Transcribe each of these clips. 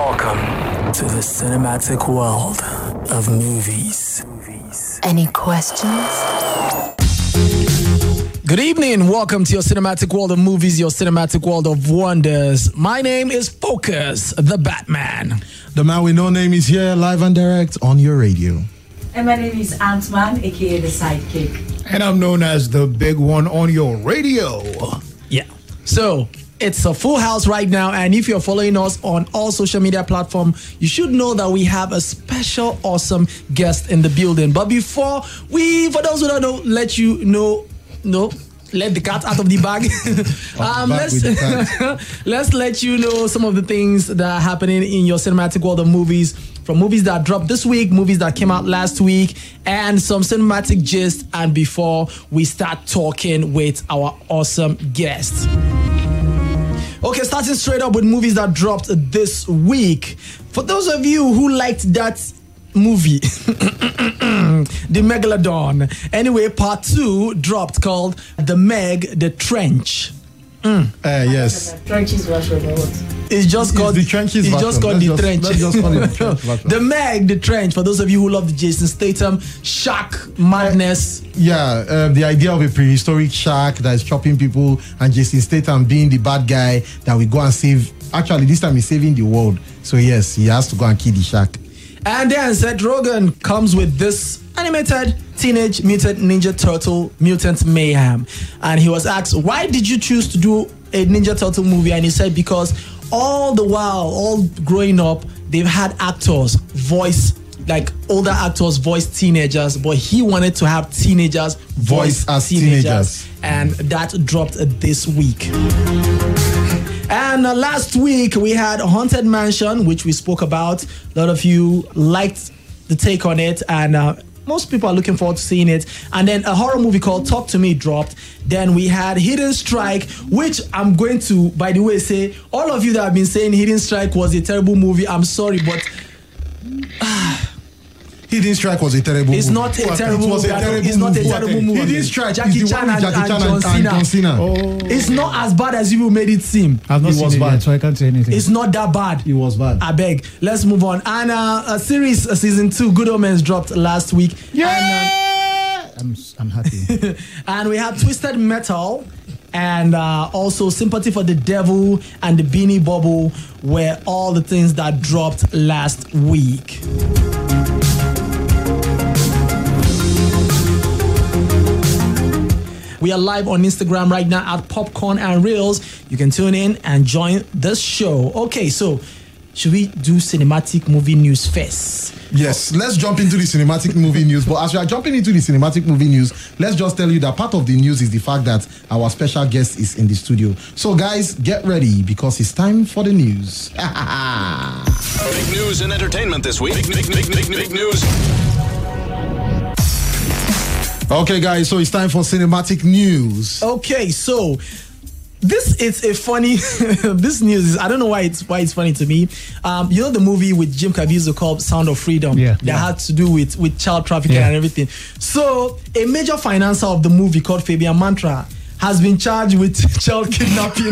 Welcome to the cinematic world of movies. Any questions? Good evening. Welcome to your cinematic world of movies, your cinematic world of wonders. My name is Focus, the Batman. The man with no name is here, live and direct on your radio. And my name is Ant-Man, aka the Sidekick. And I'm known as the big one on your radio. Yeah. So it's a full house right now, and if you're following us on all social media platforms, you should know that we have a special, awesome guest in the building. But before for those who don't know, let the cat out of the bag. Let's let you know some of the things that are happening in your cinematic world of movies, from movies that dropped this week, movies that came out last week, and some cinematic gist. And before we start talking with our awesome guest. Okay, starting straight up with movies that dropped this week. For those of you who liked that movie, The Megalodon. Anyway, part 2 dropped called The Meg, The Trench. Yes. Trenches version or what? It's just called the Trenches It's version. just called The Trench. Let's just call it the Trench version. The Meg, The Trench. For those of you who love the Jason Statham shark madness. Yeah, the idea of a prehistoric shark that is chopping people and Jason Statham being the bad guy that we go and save. Actually, this time he's saving the world. So yes, he has to go and kill the shark. And then Seth Rogen comes with this animated Teenage Mutant Ninja Turtle Mutant Mayhem. And he was asked, why did you choose to do a Ninja Turtle movie? And he said, because all the while, all growing up, they've had actors voice, like older actors voice teenagers, but he wanted to have teenagers voice as teenagers. And that dropped this week. And last week we had Haunted Mansion, which we spoke about. A lot of you liked the take on it, and most people are looking forward to seeing it. And then a horror movie called Talk to Me dropped. Then we had Hidden Strike, which I'm going to, by the way, say, all of you that have been saying Hidden Strike was a terrible movie, I'm sorry, but Hidden Strike was a terrible movie. It's not a terrible movie. It's not a terrible movie. Hidden Strike Jackie is the Chan one with Jackie Chan and John Cena. It's not as bad as you made it seem. I've not It seen was it bad. yet, so I can't say anything. It's not that bad. It was bad. I beg. Let's move on. And a series, season 2, Good Omens dropped last week. Yeah! I'm happy. And we have Twisted Metal and also Sympathy for the Devil and the Beanie Bubble were all the things that dropped last week. We are live on Instagram right now at Popcorn and Reels. You can tune in and join the show. Okay, so should we do cinematic movie news first? Yes, let's jump into the cinematic movie news. But as we are jumping into the cinematic movie news, let's just tell you that part of the news is the fact that our special guest is in the studio. So guys, get ready because it's time for the news. Big news and entertainment this week. Big news. Okay, guys, so it's time for cinematic news. Okay, so this is a funny. This news is, I don't know why it's funny to me. You know the movie with Jim Caviezel called Sound of Freedom, Yeah. that had to do with child trafficking and everything. So a major financer of the movie called Fabian Mantra has been charged with child kidnapping.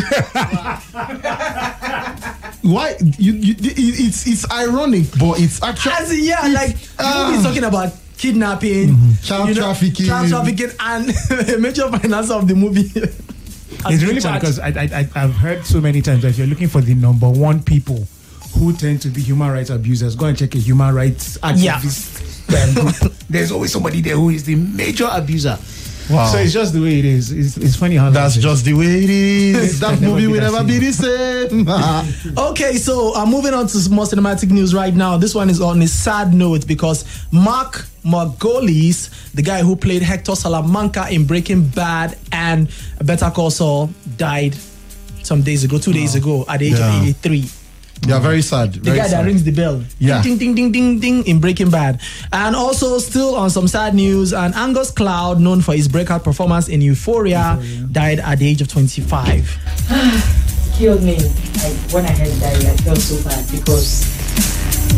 Why? It's ironic, but it's actually The movie is talking about kidnapping, child trafficking, and a major financer of the movie. It's really bad because I've heard so many times that if you're looking for the number one people who tend to be human rights abusers, go and check a human rights activist group. There's always somebody there who is the major abuser. Wow. So it's just the way it is. It's funny how that's just the way it is. That movie will never be the same. Okay, so I'm moving on to more cinematic news right now. This one is on a sad note because Mark Margolis, the guy who played Hector Salamanca in Breaking Bad and Better Call Saul, died some days ago, 2 days ago, at the age of 83. Yeah, very sad. The guy that rings the bell. Yeah. Ding, ding, ding, ding, ding in Breaking Bad. And also, still on some sad news, and Angus Cloud, known for his breakout performance in Euphoria, died at the age of 25. Killed me. When I heard that, I felt so bad because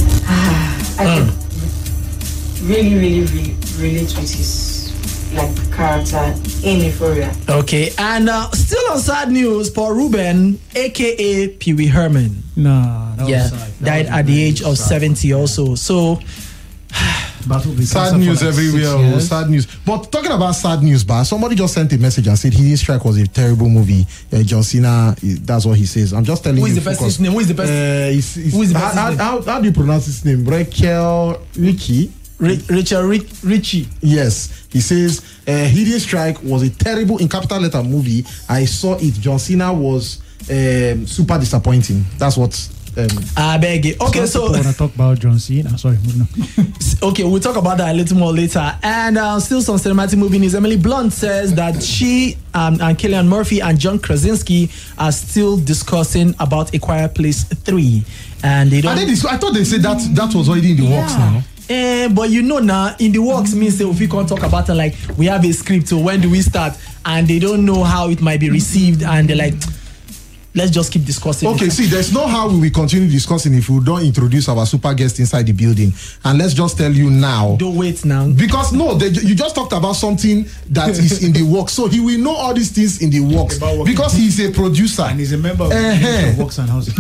I could really relate with his character in Euphoria. Okay, and still on sad news, Paul Ruben, aka Pee Wee Herman. No, that was sad. Died at the age of 70 also. So sad news everywhere. Sad news. But talking about sad news, somebody just sent a message and said Hidden Strike was a terrible movie. John Cena, that's what he says. I'm just telling you. Who is the person's name? Who is the person? Who is the person's name? How do you pronounce his name? Rachel Ritchie. Richard Ritchie. Yes, he says Hidden Strike was a terrible, in capital letter, movie. I saw it. John Cena was super disappointing. That's what. I beg it. Okay, so I want to talk about John Cena. Sorry, okay, we'll talk about that a little more later. And still some cinematic movie news. Emily Blunt says that she and Cillian Murphy and John Krasinski are still discussing about A Quiet Place 3, and they don't. I thought they said that was already in the works now. But you know now, in the works means that if we can't talk about it, like we have a script, so when do we start? And they don't know how it might be received, and they're like, let's just keep discussing. Okay, see, there's no how we will continue discussing if we don't introduce our super guest inside the building. And let's just tell you now. Don't wait now. Because you just talked about something that is in the works. So he will know all these things in the works. Because he's a producer. And he's a member of the Works and Housing.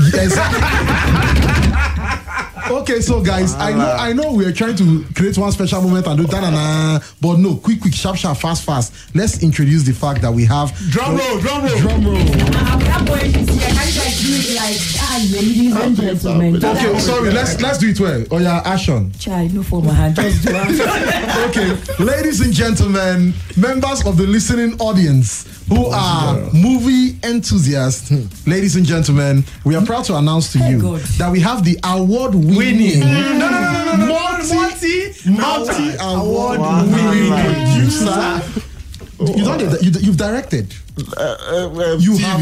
Okay, so guys, I know we are trying to create one special moment and do da-na-na, but no, quick, sharp, fast. Let's introduce the fact that we have drum roll. Okay, sorry, let's do it well. Oh yeah, action. Child, no for my hand. Just do it. Okay, ladies and gentlemen, members of the listening audience who are movie enthusiasts, ladies and gentlemen, we are proud to announce to you that we have the award-winning multi-award-winning producer. You've directed. You have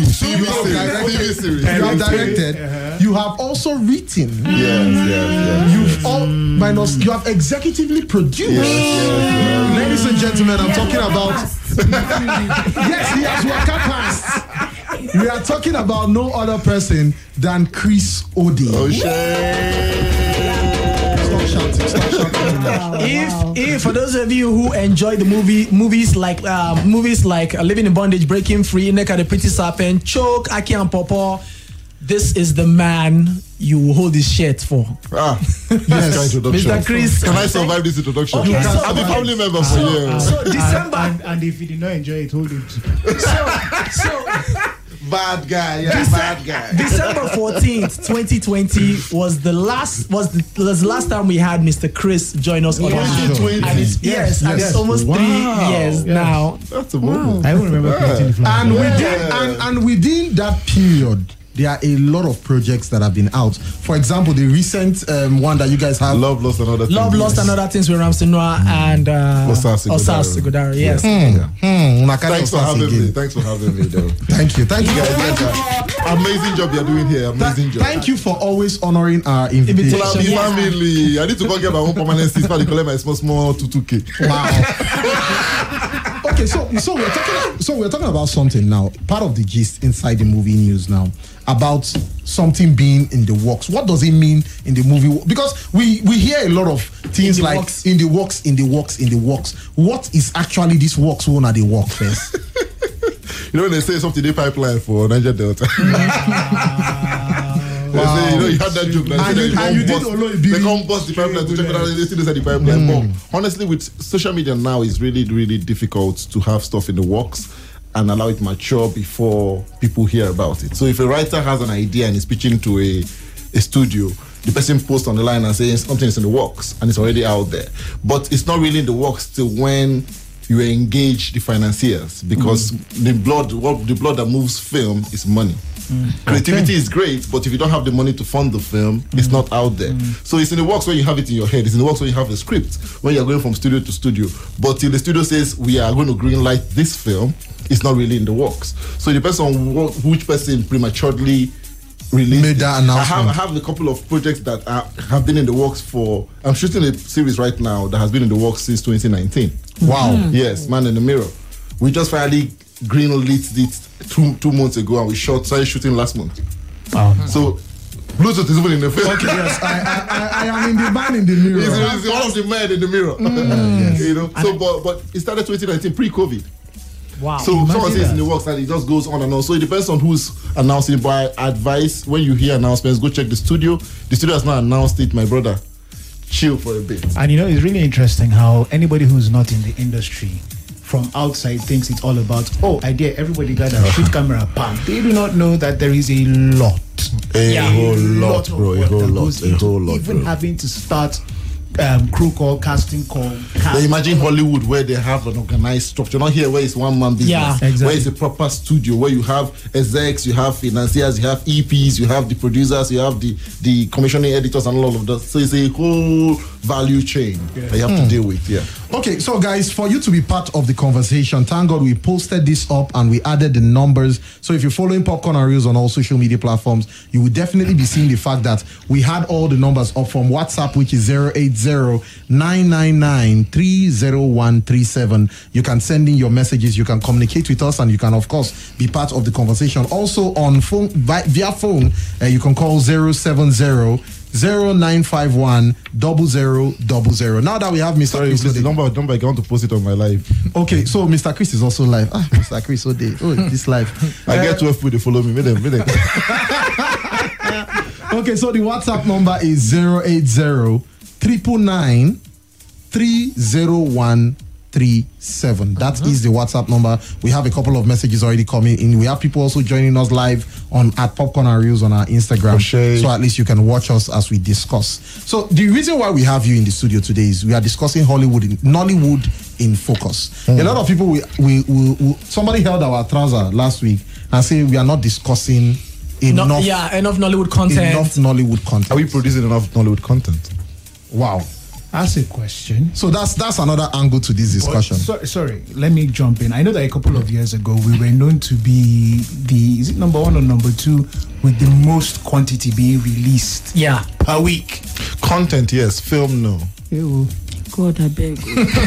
directed. You have also written. Yes. You have executively produced. Yes. Ladies and gentlemen, I'm talking about. Yes, he has worker past. We are talking about no other person than Chris Odi. Oh shit. Stop shouting. If for those of you who enjoy the movies like Living in Bondage, Breaking Free, Neck of the Pretty Serpent, Choke, Aki and Popo, this is the man you hold his shirt for. Yes, Mr. Chris. Can I survive this introduction? Okay, I'm a family member for years. So December, and if you did not enjoy it, hold him. So bad guy, bad guy. December 14th, 2020 was the last time we had Mr. Chris join us on the show. And it's almost 3 years now. That's a moment. I don't remember creating the flag. And within that period, there are a lot of projects that have been out. For example, the recent one that you guys have, Love, Lost, and Other Things. Love, Lost, and Other Things with Ramsey Noah and Osas Sigodaro. Yes. Thanks for having me, though. Thank you. Amazing job you're doing here. Amazing job. Thank you for always honoring our invitation. Family. I need to go get my own permanent seat so I collect my small 22K. Wow. Okay, so we're talking about something now. Part of the gist inside the movie news now about something being in the works. What does it mean in the movie? Because we hear a lot of things like in the works. What is actually this works? When are they work first? You know when they say something they pipeline for Niger Delta. Wow. Say, you had that joke. They come bust the pipeline to check whether they still inside the pipeline. But honestly, with social media now, it's really, really difficult to have stuff in the works and allow it mature before people hear about it. So if a writer has an idea and is pitching to a studio, the person posts on the line and says something is in the works and it's already out there. But it's not really in the works till when you engage the financiers, because the blood that moves film is money. Creativity is great, but if you don't have the money to fund the film, it's not out there. So it's in the works when you have it in your head. It's in the works when you have the script, when you're going from studio to studio. But till the studio says we are going to greenlight this film, it's not really in the works. So it depends on which person prematurely made that announcement. I have a couple of projects that have been in the works for. I'm shooting a series right now that has been in the works since 2019. Wow. Yes, Man in the Mirror. We just finally greenlit it 2 months ago, and we started shooting last month. So Bluetooth is even in the film. Okay, yes, I am in the man in the mirror. He's one of the men in the mirror. Yes. You know. So, but it started 2019 pre-COVID. Wow. So someone says in the works and it just goes on and on. So it depends on who's announcing. But I advise when you hear announcements, go check the studio. The studio has not announced it, my brother. Chill for a bit. And you know, it's really interesting how anybody who's not in the industry from outside thinks it's all about, everybody got a shoot camera, bam. They do not know that there is a lot. A whole lot, bro. A whole lot. Even having to start crew call, casting call. Imagine Hollywood where they have an organized structure. Not here where it's one man business. Yeah, exactly. Where it's a proper studio where you have execs, you have financiers, you have EPs, you have the producers, you have the commissioning editors and all of that. So it's a whole value chain that you have to deal with. Yeah. Okay, so guys, for you to be part of the conversation, thank God we posted this up and we added the numbers. So if you're following Popcorn and Reels on all social media platforms, you will definitely be seeing the fact that we had all the numbers up from WhatsApp, which is 080-999-30137. You can send in your messages, you can communicate with us, and you can, of course, be part of the conversation. Also on phone, via phone, you can call 070-0951-0000. Now that we have Mr. Sorry, Chris, the number I want to post it on my live. Okay, so Mr. Chris is also live. Mr. Chris, this live. I get 12 people to follow me. Make them. Okay, so the WhatsApp number is 080-999-30137. That is the WhatsApp number. We have a couple of messages already coming in. We have people also joining us live at Popcorn and Reels on our Instagram. So at least you can watch us as we discuss. So the reason why we have you in the studio today is we are discussing Nollywood in focus. A lot of people, somebody held our trouser last week and say we are not discussing enough Nollywood content. Enough Nollywood content. Are we producing enough Nollywood content? Wow. That's a question. So that's another angle to this discussion. Sorry, let me jump in. I know that a couple of years ago we were known to be is it number 1 or number 2 with the most quantity being released per week? Content, yes. Film, no. God, I beg.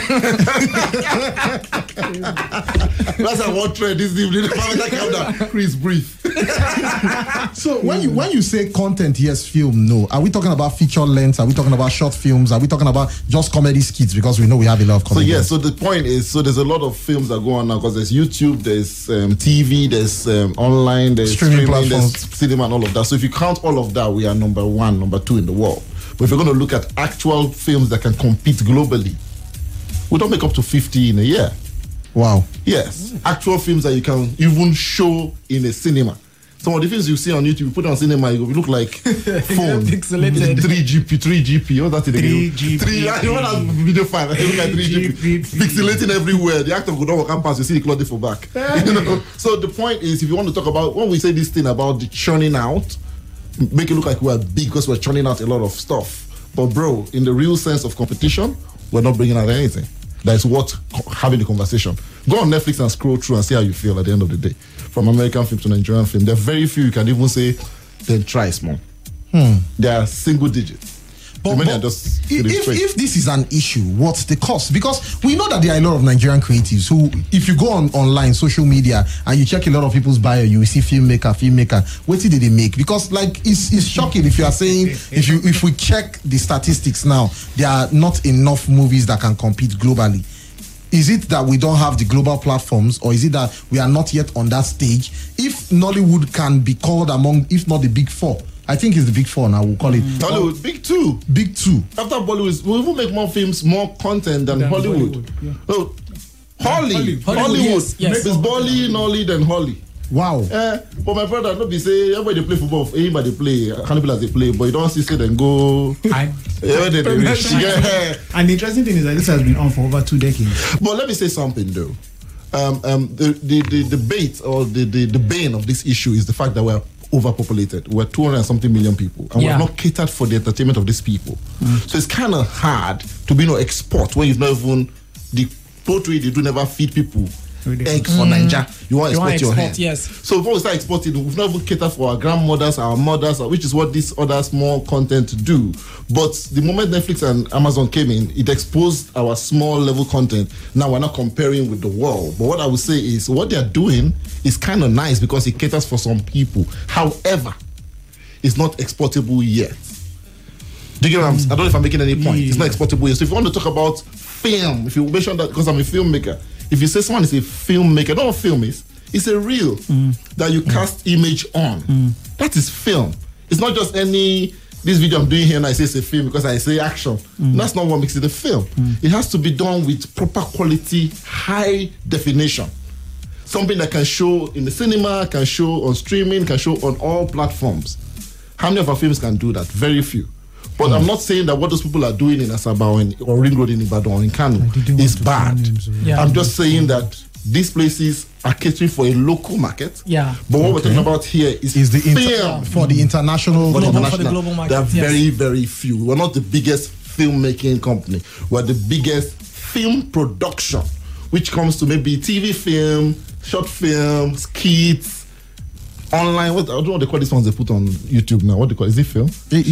That's a one trend this evening. Chris, breathe. So when you say content, yes, film, no. Are we talking about feature length? Are we talking about short films? Are we talking about just comedy skits? Because we know we have a lot of comedy. So the point is, there's a lot of films that go on now because there's YouTube, there's TV, there's online, there's streaming, there's cinema and all of that. So if you count all of that, we are number 1, number 2 in the world. But if you're going to look at actual films that can compete globally, we don't make up to 50 in a year. Wow. Yes. Actual films that you can even show in a cinema. Some of the things you see on YouTube, you put on cinema, it will look like phone. Pixelated. 3GP. What's that? 3GP. You want a video file? It look like 3GP. Pixelating everywhere. The actor would not walk past, you see the cloth for back. So the point is, if you want to talk about, when we say this thing about the churning out, make it look like we're big because we're churning out a lot of stuff. But bro, in the real sense of competition, we're not bringing out anything. That's what having the conversation. Go on Netflix and scroll through and see how you feel at the end of the day. From American film to Nigerian film, there are very few you can even say, then try small. They are single digits. But if this is an issue, what's the cost? Because we know that there are a lot of Nigerian creatives who, if you go online, social media, and you check a lot of people's bio, you will see filmmaker. What did they make? Because it's shocking if you are saying, if we check the statistics now, there are not enough movies that can compete globally. Is it that we don't have the global platforms, or is it that we are not yet on that stage? If Nollywood can be called among, if not the big 4, I think it's the big 4 now, we'll call it. Hollywood, big 2. Big 2. After Bollywood, we'll even make more films, more content than Hollywood. Oh, Hollywood. Yes. It's Bolly, Nolly, then Holly. Wow. But my brother, not be say, everybody they play football, anybody play, cannibal as they play, but you don't see them go. And the interesting thing is that this has been on for over 2 decades. But let me say something though. The debate or the bane of this issue is the fact that we're overpopulated. We're 200 and something million people, and we're not catered for the entertainment of these people. So it's kind of hard to be export when you've not even the poultry they do never feed people eggs for Nigeria. You want to export your hand. Yes. So before we start exporting, we've not even catered for our grandmothers, our mothers, which is what these other small content do. But the moment Netflix and Amazon came in, it exposed our small level content. Now we're not comparing with the world. But what I would say is what they're doing is kind of nice because it caters for some people. However, is not exportable yet. Do you get what I don't know if I'm making any point. It's not exportable yet. So if you want to talk about film, if you mention that, because I'm a filmmaker, if you say someone is a filmmaker, not what film is, it's a reel that you cast image on. That is film. It's not just this video I'm doing here and I say it's a film because I say action. That's not what makes it a film. It has to be done with proper quality, high definition. Something that can show in the cinema, can show on streaming, can show on all platforms. How many of our films can do that? Very few. But I'm not saying that what those people are doing in Asaba or Ring Road in Ibadan or in Kano is bad. I'm just saying that these places are catering for a local market. Yeah. But what we're talking about here is the film for the international. For the global market. There are very, very few. We're not the biggest filmmaking company. We're the biggest film production, which comes to maybe TV film, short film, skits, online. I don't know what they call these ones they put on YouTube now. What they call it? Is it film?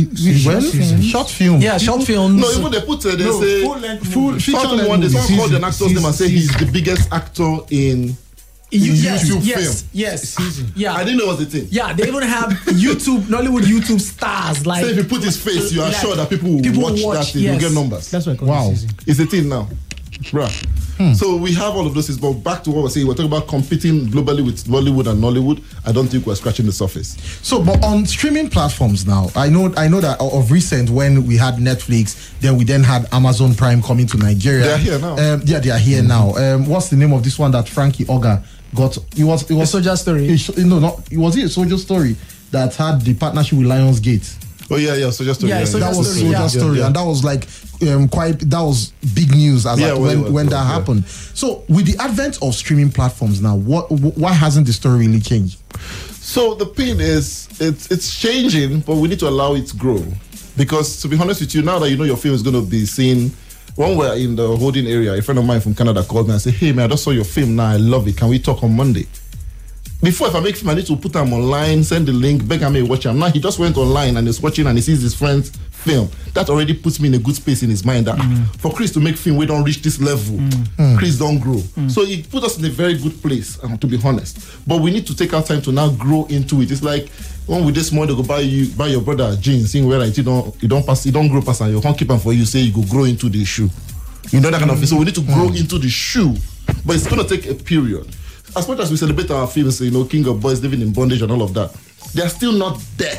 Short film. Yeah, short films. No, even they put they say full feature one. They call the actor's name and say he's the biggest actor in YouTube film. Yes. Yeah. I didn't know it was a thing. Yeah, they even have Nollywood YouTube stars. Like, so if you put his face, you are sure that people will watch that thing. You get numbers. That's what I call it. It's a thing now. Bruh. So we have all of those things, but back to what we're saying, we're talking about competing globally with Bollywood and Nollywood. I don't think we're scratching the surface. So, but on streaming platforms now, I know that of recent when we had Netflix, then we had Amazon Prime coming to Nigeria. They are here now. They are here now. What's the name of this one that Frankie Oga got? It was A Soldier Story. It was a Soldier Story that had the partnership with Lionsgate. Oh yeah, Soldier Story. Yeah, that was Soldier Story, and that was like that was big news when that happened. So with the advent of streaming platforms now, why hasn't the story really changed? So the thing is, it's changing, but we need to allow it to grow. Because to be honest with you, now that you know your film is going to be seen, when we're in the holding area, a friend of mine from Canada called me and said, "Hey man, I just saw your film now. I love it. Can we talk on Monday?" Before, if I make film, I need to put them online, send the link, beg him watch him. Now he just went online and is watching and he sees his friend's film. That already puts me in a good space in his mind that for Chris to make film, we don't reach this level. Chris don't grow. So it put us in a very good place, to be honest. But we need to take our time to now grow into it. It's like when we this morning go buy your brother jeans, seeing where you don't grow past and you can't keep them for you, say you go grow into the shoe. You know that kind of thing. So we need to grow into the shoe. But it's gonna take a period. As much as we celebrate our films, King of Boys, Living in Bondage and all of that, they are still not there.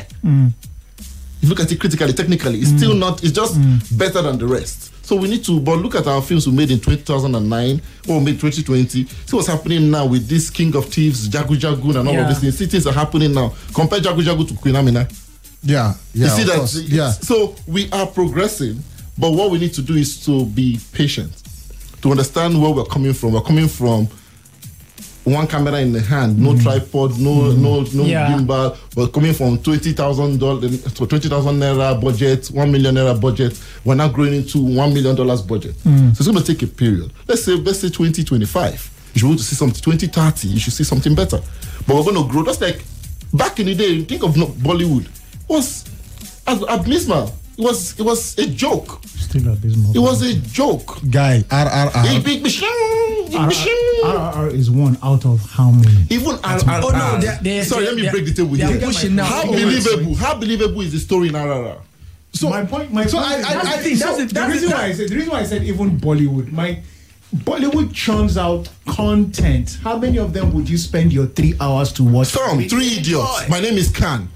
If you look at it critically, technically, it's still not, it's just better than the rest. So we need to, but look at our films we made in 2009 or made 2020. See what's happening now with this King of Thieves, Jagu Jagu and all of these things. See things are happening now. Compare Jagu Jagu to Queen Amina. Yeah. You see that? Yeah. So we are progressing, but what we need to do is to be patient, to understand where we're coming from. We're coming from one camera in the hand, no tripod, no gimbal. We're coming from $20,000 to $20,000 budget, $1 million budget. We're now growing into $1 million budget. So it's going to take a period. Let's say 2025. You should be able to see something. 2030, you should see something better. But we're going to grow. Just like back in the day, think of Bollywood. It was abysmal. It was a joke. Still abysmal. It was a joke. Guy, RRR. RRR is one out of how many? Even RRR. Oh no, sorry, let me break the table with you. How believable is the story in RRR? So my point. The reason why I said even Bollywood. Bollywood churns out content. How many of them would you spend your 3 hours to watch? Some 3 Idiots. My name is Khan.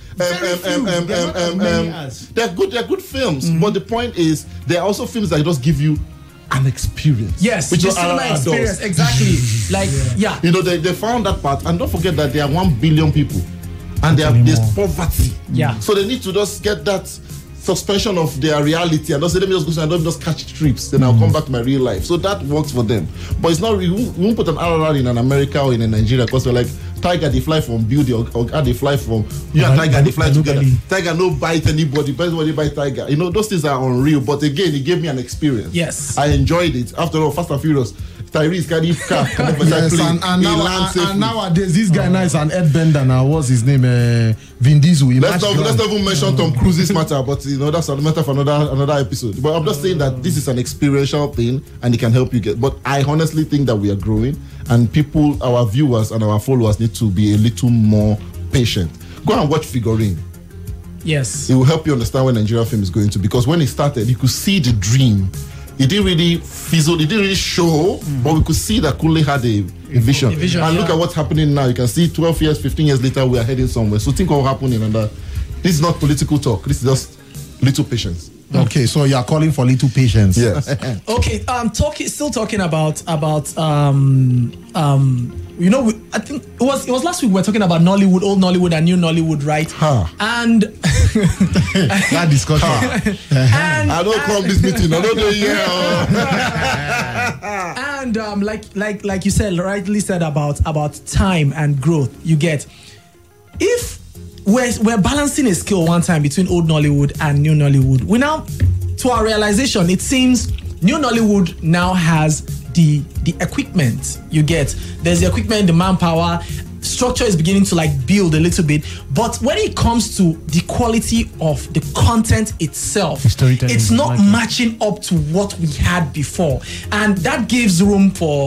They're good films, but the point is they're also films that just give you an experience. Yes, which is cinema experience. Exactly. They found that part, and don't forget that there are 1 billion people, and there's poverty. Yeah. So they need to just get that suspension of their reality and don't say, let me just go and don't just catch trips, then I'll come back to my real life. So that works for them. But it's not, we won't put an RRR in an America or in a Nigeria because we're like, Tiger, they fly from beauty, or they fly from, you and Tiger, they fly together. Tiger no bite anybody, everybody bite Tiger. Those things are unreal. But again, it gave me an experience. Yes. I enjoyed it. After all, Fast and Furious, Tyrese carry car. Yes, and nowadays, this guy now is an Airbender now. What's his name? Vin Diesel. Let's not even mention Tom Cruise's matter, but that's a matter for another episode. But I'm just saying that this is an experiential thing and it can help you get. But I honestly think that we are growing and people, our viewers and our followers need to be a little more patient. Go and watch Figurine. Yes. It will help you understand where Nigerian film is going to, because when it started, you could see the dream. It didn't really fizzle, it didn't really show, but we could see that Kunle had a vision. And look at what's happening now. You can see 12 years, 15 years later, we are heading somewhere. So think what will happen in that. This is not political talk. This is just little patience. Okay, so you are calling for little patience. Yes. Okay. Still talking about you know, I think it was last week we were talking about Nollywood, old Nollywood and new Nollywood, right? And that discussion. I don't come this meeting. I don't know. And like you said, rightly said about time and growth. You get, if we're balancing a scale one time between old Nollywood and new Nollywood, we now, to our realization, it seems new Nollywood now has the equipment. You get, there's the equipment, the manpower, structure is beginning to like build a little bit, but when it comes to the quality of the content itself, it's not matching up to what we had before, and that gives room for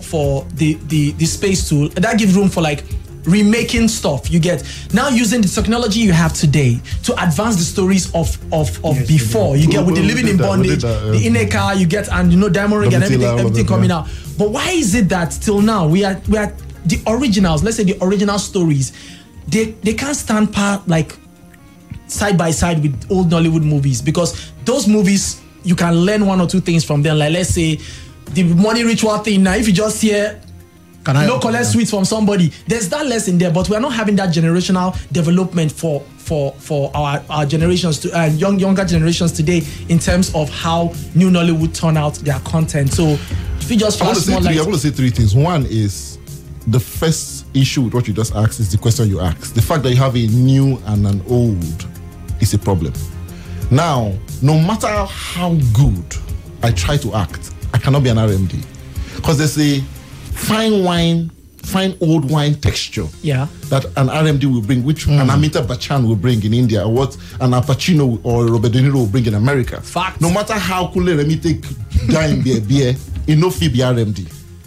the space to, that gives room for like remaking stuff. You get, now using the technology you have today to advance the stories of before. You get, with the living in bondage, the Ineka, you get, and you know, Diamond Ring and everything coming out. But why is it that till now we are the originals, let's say the original stories, they can't stand like side by side with old Nollywood movies? Because those movies, you can learn one or two things from them. Like, let's say the money ritual thing. Now, if you just hear collect sweets from somebody, there's that lesson there, but we're not having that generational development for our generations, to younger generations today, in terms of how new Nollywood turn out their content. So if you just I want to say three things. One is, the first issue with what you just asked is the question you asked. The fact that you have a new and an old is a problem. Now, no matter how good I try to act, I cannot be an RMD, because there's a fine old wine texture that an RMD will bring, which an Amitabh Bachchan will bring in India, or what an Al Pacino or Robert De Niro will bring in America. Fact. No matter how Kunle Remi take dime beer, it no fit be RMD.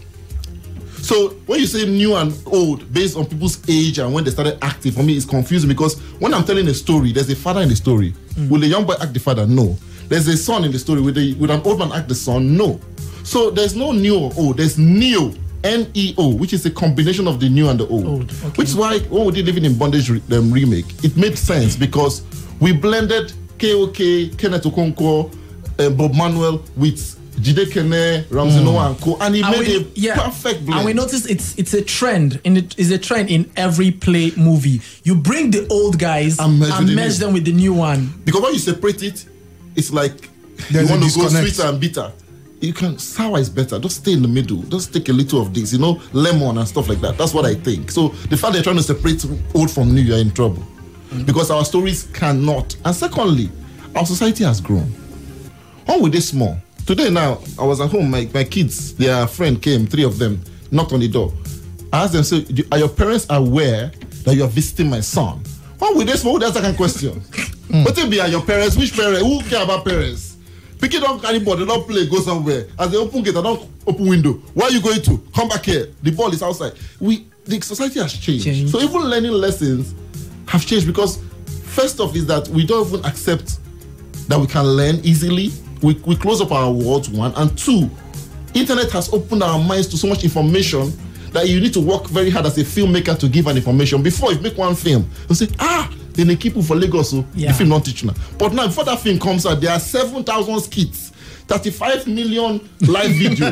So when you say new and old based on people's age and when they started acting, for me it's confusing, because when I'm telling a story, there's a father in the story. Will the young boy act the father? No. There's a son in the story. Will an old man act the son? No. So there's no new or old. There's neo, N-E-O, which is a combination of the new and the old. Okay. Which is why when we did Living in Bondage remake, it made sense, because we blended K.O.K., Kenneth Okonkwo, Bob Manuel with Jide Kene, Ramsey Noah and Co, and he made a perfect blend. And we noticed it's a trend in every play movie. You bring the old guys and merge them with the new one. Because when you separate it, it's like you want to go sweeter and bitter. You can, sour is better. Just stay in the middle. Just take a little of this, lemon and stuff like that. That's what I think. So the fact they're trying to separate old from new, you're in trouble. Because our stories cannot. And secondly, our society has grown. How were they small? Today now, I was at home, my kids, their friend came, 3 of them, knocked on the door. I asked them, so, are your parents aware that you are visiting my son? Why would they small? That's that kind of question. But they be at your parents, which parents? Who care about parents? Pick it up, anybody, they don't play, go somewhere. As they open gate, I don't open window. Where are you going to? Come back here. The ball is outside. The society has changed. So even learning lessons have changed, because first off is that we don't even accept that we can learn easily. We close up our worlds, 1, and 2, internet has opened our minds to so much information that you need to work very hard as a filmmaker to give an information. Before you make one film, you say, then they keep it for Lagos, so the film not teaching now. But now, before that film comes out, there are 7,000 skits, 35 million live video,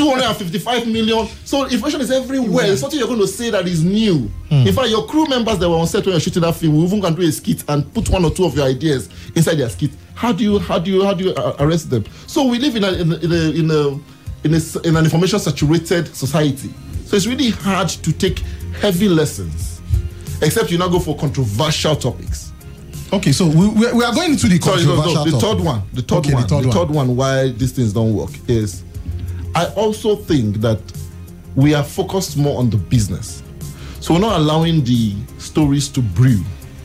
255 million. So information is everywhere. It's something you're going to say that is new. In fact, your crew members that were on set when you're shooting that film, we even can do a skit and put 1 or 2 of your ideas inside their skit. How do you arrest them? So we live in an information saturated society. So it's really hard to take heavy lessons, except you now go for controversial topics. Okay, so we are going into the controversial the third one why these things don't work is, I also think that we are focused more on the business. So we're not allowing the stories to brew.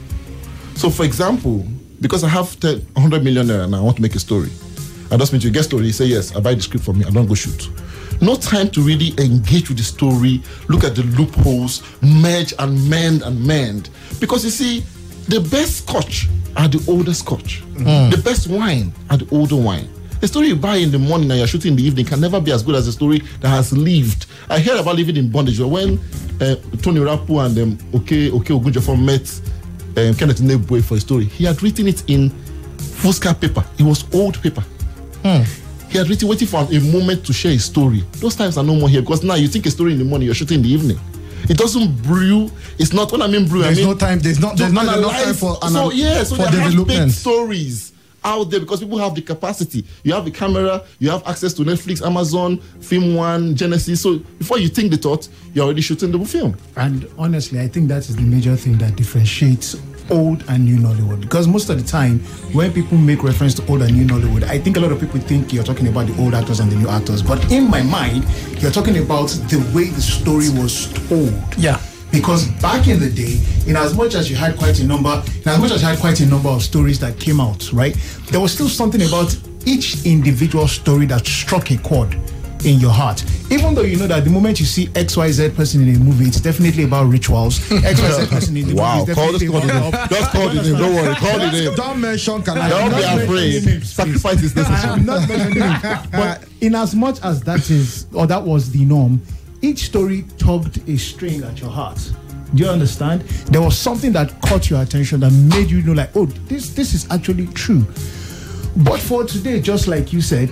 So for example, because I have 100 million naira now, I want to make a story. I just mean to get story, say yes, I buy the script for me, I don't go shoot. No time to really engage with the story, look at the loopholes, merge and mend. Because you see, the best scotch are the older scotch. The best wine are the older wine. The story you buy in the morning and you're shooting in the evening can never be as good as a story that has lived. I heard about living in bondage when Tony Rapu and Oke Ogunjofo met Kenneth Nebwe for a story. He had written it in foolscap paper. It was old paper. He had written, waiting for a moment to share a story. Those times are no more here because now you think a story in the morning, you're shooting in the evening. It doesn't brew. It's not when I mean brew. There's I mean, no time. There's not enough time for development stories out there because people have the capacity. You have the camera, you have access to Netflix, Amazon, Film One, Genesis. So before you think the thought, you're already shooting the film. And honestly, I think that is the major thing that differentiates old and new Nollywood. Because most of the time, when people make reference to old and new Nollywood, I think a lot of people think you're talking about the old actors and the new actors. But in my mind, you're talking about the way the story was told. Yeah. Because back in the day, in as much as you had quite a number of stories that came out, right, there was still something about each individual story that struck a chord in your heart. Even though you know that the moment you see XYZ person in a movie, it's definitely about rituals. XYZ person in the movie is definitely about... Just call the name, don't worry, call the name. Don't mention, don't be afraid. Sacrifice is necessary. I am not mentioning it. But in as much as that is, or that was the norm, each story tugged a string at your heart. Do you understand? There was something that caught your attention that made you know, like, oh, this is actually true. But for today, just like you said,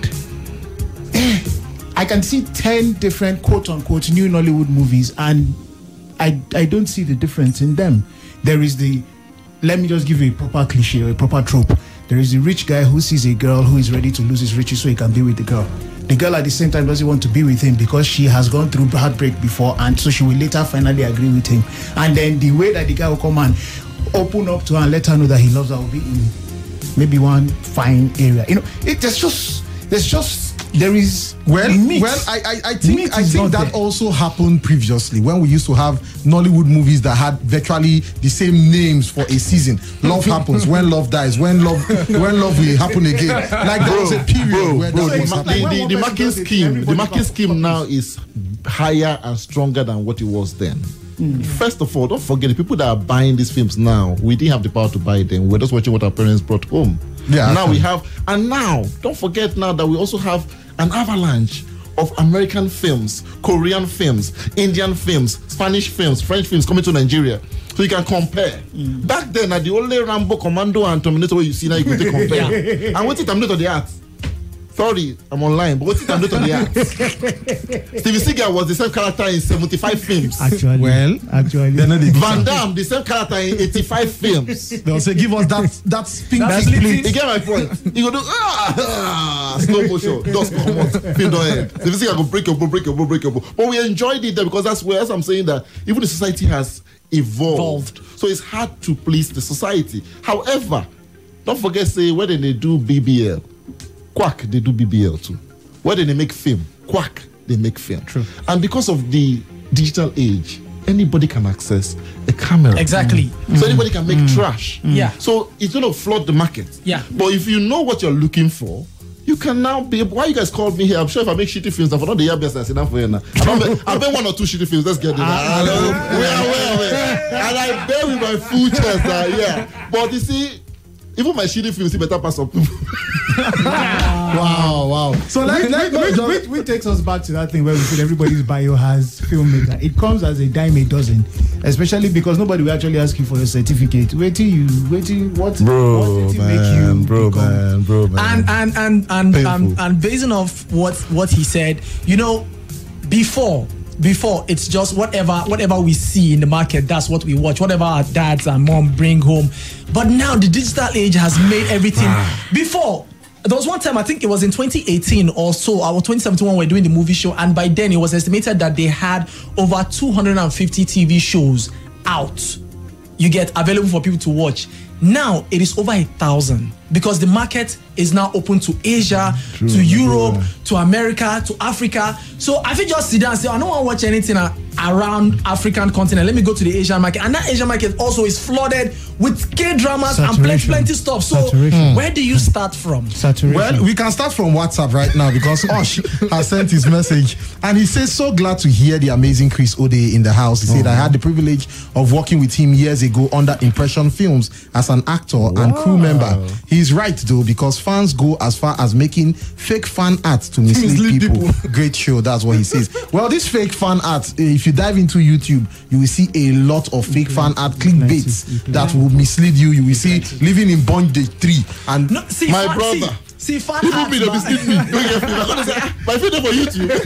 I can see 10 different quote-unquote new Nollywood movies, and I don't see the difference in them. There is let me just give you a proper cliche or a proper trope. There is the rich guy who sees a girl who is ready to lose his riches so he can be with the girl. The girl at the same time doesn't want to be with him because she has gone through heartbreak before, and so she will later finally agree with him. And then the way that the guy will come and open up to her and let her know that he loves her will be in maybe one fine area. You know, there is I think that also happened previously when we used to have Nollywood movies that had virtually the same names for a season. Love happens, when love dies, when love will happen again. Like there was a period where that was happening. The marking scheme now is higher and stronger than what it was then. First of all, don't forget the people that are buying these films now, we didn't have the power to buy them. We're just watching what our parents brought home. Yeah. Now we have, and now don't forget now that we also have an avalanche of American films, Korean films, Indian films, Spanish films, French films coming to Nigeria. So you can compare. Back then, the only Rambo, Commando, and Terminator you see now, you can compare. And what's it Terminator the art? Sorry, I'm online, but what's it Terminator the art? Steven Seagal was the same character in 75 films. Actually, Van Damme, the same character in 85 films. They'll say, give us that split. You get my point. You go do slow motion, dust come out, film don't end. Steven Seagal go break your bone. But we enjoyed it there because that's where I'm saying that even the society has evolved. So it's hard to please the society. However, don't forget, say, where they do BBL, Quack, they do BBL too. Where they make film, Quack, they make film. True. And because of the digital age, anybody can access a camera. Exactly. So anybody can make trash. Yeah. So it's going to flood the market. Yeah. But if you know what you're looking for, you can now be able. Why you guys called me here? I'm sure if I make shitty films, I'm not the year best I sit down for you now. I bet 1 or 2 shitty films. Let's get it. And I bet with my full chest that, yeah. But you see, even my shitty films, see better pass up. Wow. So which takes us back to that thing where we feel everybody's bio has filmmaker. It comes as a dime a dozen, especially because nobody will actually ask you for a certificate. What did it make you become? And based off what he said, you know, before it's just whatever we see in the market, that's what we watch, whatever our dads and mom bring home. But now the digital age has made everything. Before, there was one time, I think it was in 2018 or so, or 2017 when we were doing the movie show, and by then it was estimated that they had over 250 TV shows out, you get, available for people to watch. Now it is over 1,000. because the market is now open to Asia, to Europe, to America, to Africa. So I think just sit down and say, I don't want to watch anything around African continent. Let me go to the Asian market. And that Asian market also is flooded with K-dramas and plenty stuff. So where do you start from? Well, we can start from WhatsApp right now because Osh has sent his message. And he says, so glad to hear the amazing Chris Ode in the house. He said, I had the privilege of working with him years ago under Impression Films as an actor and crew member. He's right though, because fans go as far as making fake fan art to mislead people. Great show, that's what he says. Well, this fake fan art, if you dive into YouTube, you will see a lot of fake fan art clickbaits that will mislead you. You will see living in bondage 3 and my brother. See, fan people art, be the mislead me. My video for YouTube.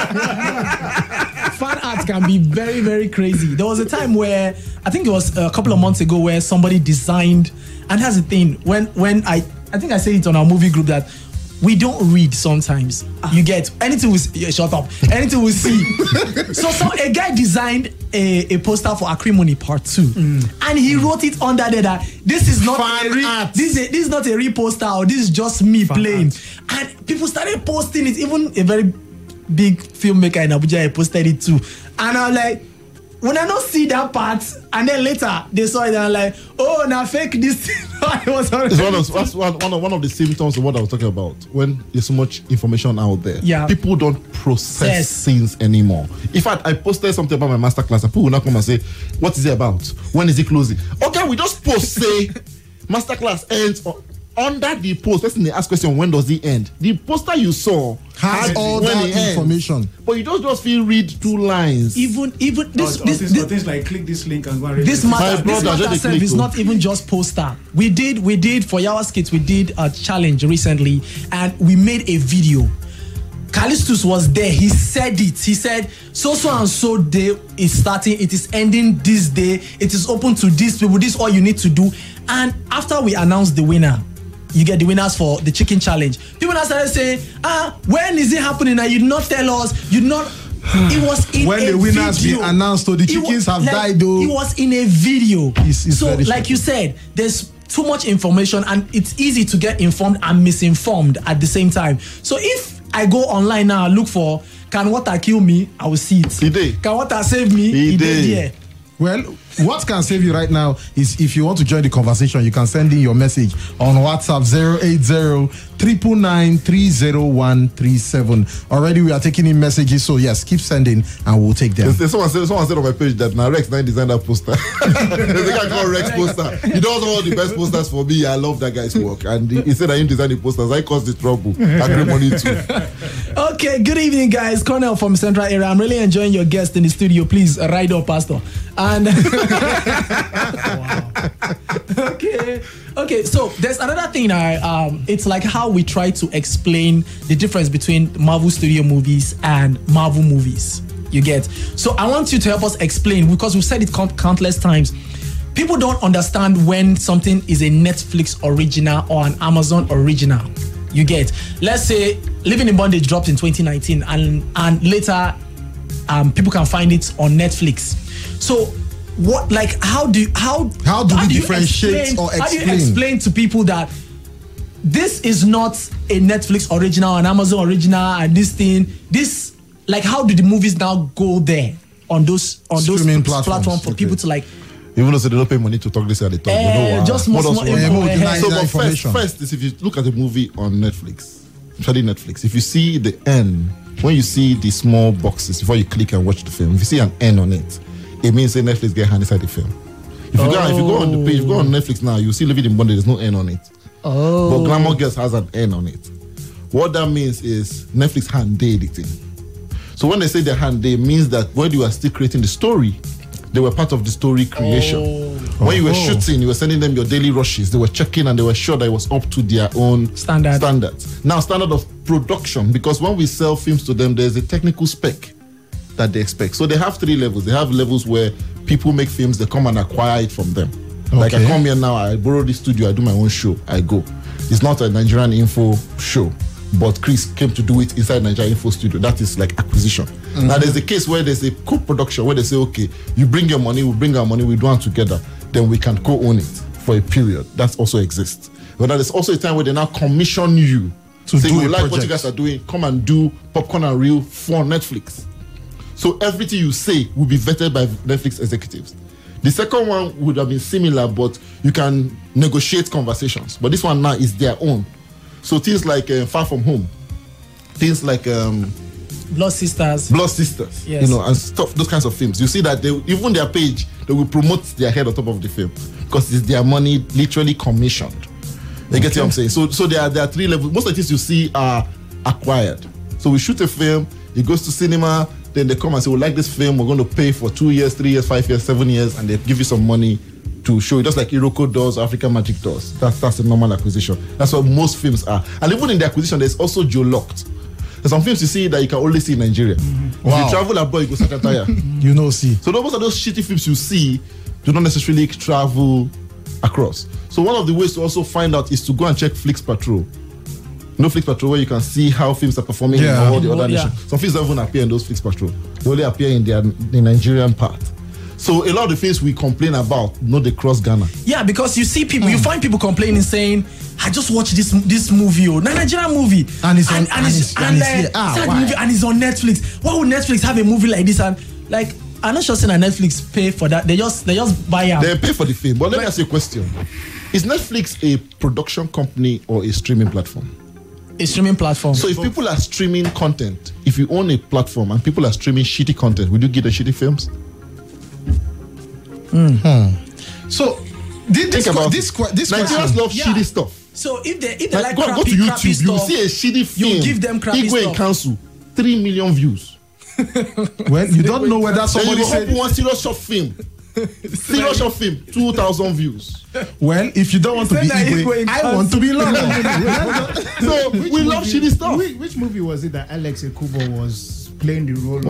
Fan art can be very, very crazy. There was a time where I think it was a couple of months ago where somebody designed, and that's the thing, when I think I said it on our movie group that we don't read sometimes. You get anything we shut up. Anything we see. So a guy designed a poster for Acrimony Part 2, and he wrote it under there that this is not this is not a reposter, or this is just me playing. And people started posting it. Even a very big filmmaker in Abuja posted it too. And I'm like, when I don't see that part, and then later they saw it and I'm like, oh, now fake this. It's one of the symptoms of what I was talking about. When there's so much information out there, people don't process things anymore. In fact, I posted something about my masterclass, and people will not come and say, what is it about? When is it closing? Okay, we just post, say, masterclass ends under the post. Person they ask question, when does it end? The poster you saw has all that information, but you don't just feel read 2 lines. Even this things like click this link and go and read this matter is not even just poster. We did for Yawa Skits, we did a challenge recently, and we made a video. Callistus was there. He said it. He said, so and so day is starting. It is ending this day. It is open to these people. This is all you need to do. And after we announced the winner, you get the winners for the chicken challenge. People now started saying, when is it happening? And you did not tell us. You not. It was in when a the winners video. be announced, so the chickens have died though. It was in a video. It's so like you said, there's too much information and it's easy to get informed and misinformed at the same time. So if I go online now and look for can water kill me, I will see it. He did. Can water save me? He did. Yeah. Well, what can save you right now is if you want to join the conversation, you can send in your message on WhatsApp 080-999-30137. Already we are taking in messages, so yes, keep sending and we'll take them. Someone said on my page that now Rex designed that poster. There's a guy called Rex Poster. He does all the best posters for me. I love that guy's work. And he said I didn't design the posters. I caused the trouble. I agree money too. Okay, good evening, guys. Cornell from Central Area. I'm really enjoying your guest in the studio. Please ride up, Pastor. And okay. So there's another thing. It's like how we try to explain the difference between Marvel Studio movies and Marvel movies. You get. So I want you to help us explain, because we've said it countless times. People don't understand when something is a Netflix original or an Amazon original. You get. Let's say Living in Bondage dropped in 2019, and later people can find it on Netflix. So what, like, how do we differentiate or explain? How do you explain to people that this is not a Netflix original, an Amazon original, and this, like, how do the movies now go there on those platforms for people to like? Even though they don't pay money to talk this at the top, just more first is if you look at the movie on Netflix, especially Netflix, if you see the N, when you see the small boxes before you click and watch the film, if you see an N on it, it means that Netflix get hand inside the film. If you go on the page, if you go on Netflix now, you see Living in Bondage, there's no N on it. But Glamour Girls has an N on it. What that means is Netflix hand day editing. So when they say their hand day, means that when you are still creating the story, they were part of the story creation. When you were shooting, you were sending them your daily rushes. They were checking and they were sure that it was up to their own standards. Now, standard of production, because when we sell films to them, there's a technical spec that they expect. So they have 3 levels. They have levels where people make films, they come and acquire it from them. Like I come here now, I borrow this studio, I do my own show, I go. It's not a Nigerian Info show, but Chris came to do it inside Nigerian Info studio. That is like acquisition. Now there's a case where there's a co-production where they say, okay, you bring your money, we bring our money, we do it together, then we can co-own it for a period. That also exists. But there's also a time where they now commission you to say, we like what you guys are doing, come and do Popcorn and Reel for Netflix. So everything you say will be vetted by Netflix executives. The second one would have been similar, but you can negotiate conversations. But this one now is their own. So things like Far From Home, things like Blood Sisters, yes. And stuff, those kinds of films. You see that even their page, they will promote their head on top of the film because it's their money literally commissioned. You get what I'm saying? So there are 3 levels. Most of the things you see are acquired. So we shoot a film, it goes to cinema, then they come and say, we like this film, we're going to pay for 2 years, 3 years, 5 years, 7 years, and they give you some money to show it. Just like Iroko does, African Magic does. That's a normal acquisition. That's what most films are. And even in the acquisition, there's also geo-locked. There's some films you see that you can only see in Nigeria. Mm-hmm. Wow. If you travel abroad, you go Sakataya. See. So most of those shitty films you see do not necessarily travel across. So one of the ways to also find out is to go and check Flix Patrol. Flix Patrol, where you can see how films are performing in all the other nations. Some films don't even appear in those Flix Patrol. They only appear in the Nigerian part. So a lot of the things we complain about, they cross Ghana. Yeah, because you see people, you find people complaining, saying, I just watched this movie, Nigerian movie. And it's on Netflix. Why would Netflix have a movie like this? And like, I'm not sure saying that Netflix pay for that. They just buy out. They pay for the film. But let me ask you a question. Is Netflix a production company or a streaming platform? A streaming platform. So if people are streaming content, if you own a platform and people are streaming shitty content, would you get the shitty films? So this Nigerians love shitty stuff. So if they like go to YouTube, you will see a shitty film. You give them crappy stuff. In Council, 3 million views. Well, you don't know whether somebody said open one serious short film. 2,000 views. Well, if you don't want to be Igwe, I want to be London. So we love shitty stuff. Which movie was it that Alex Ekubo was playing the role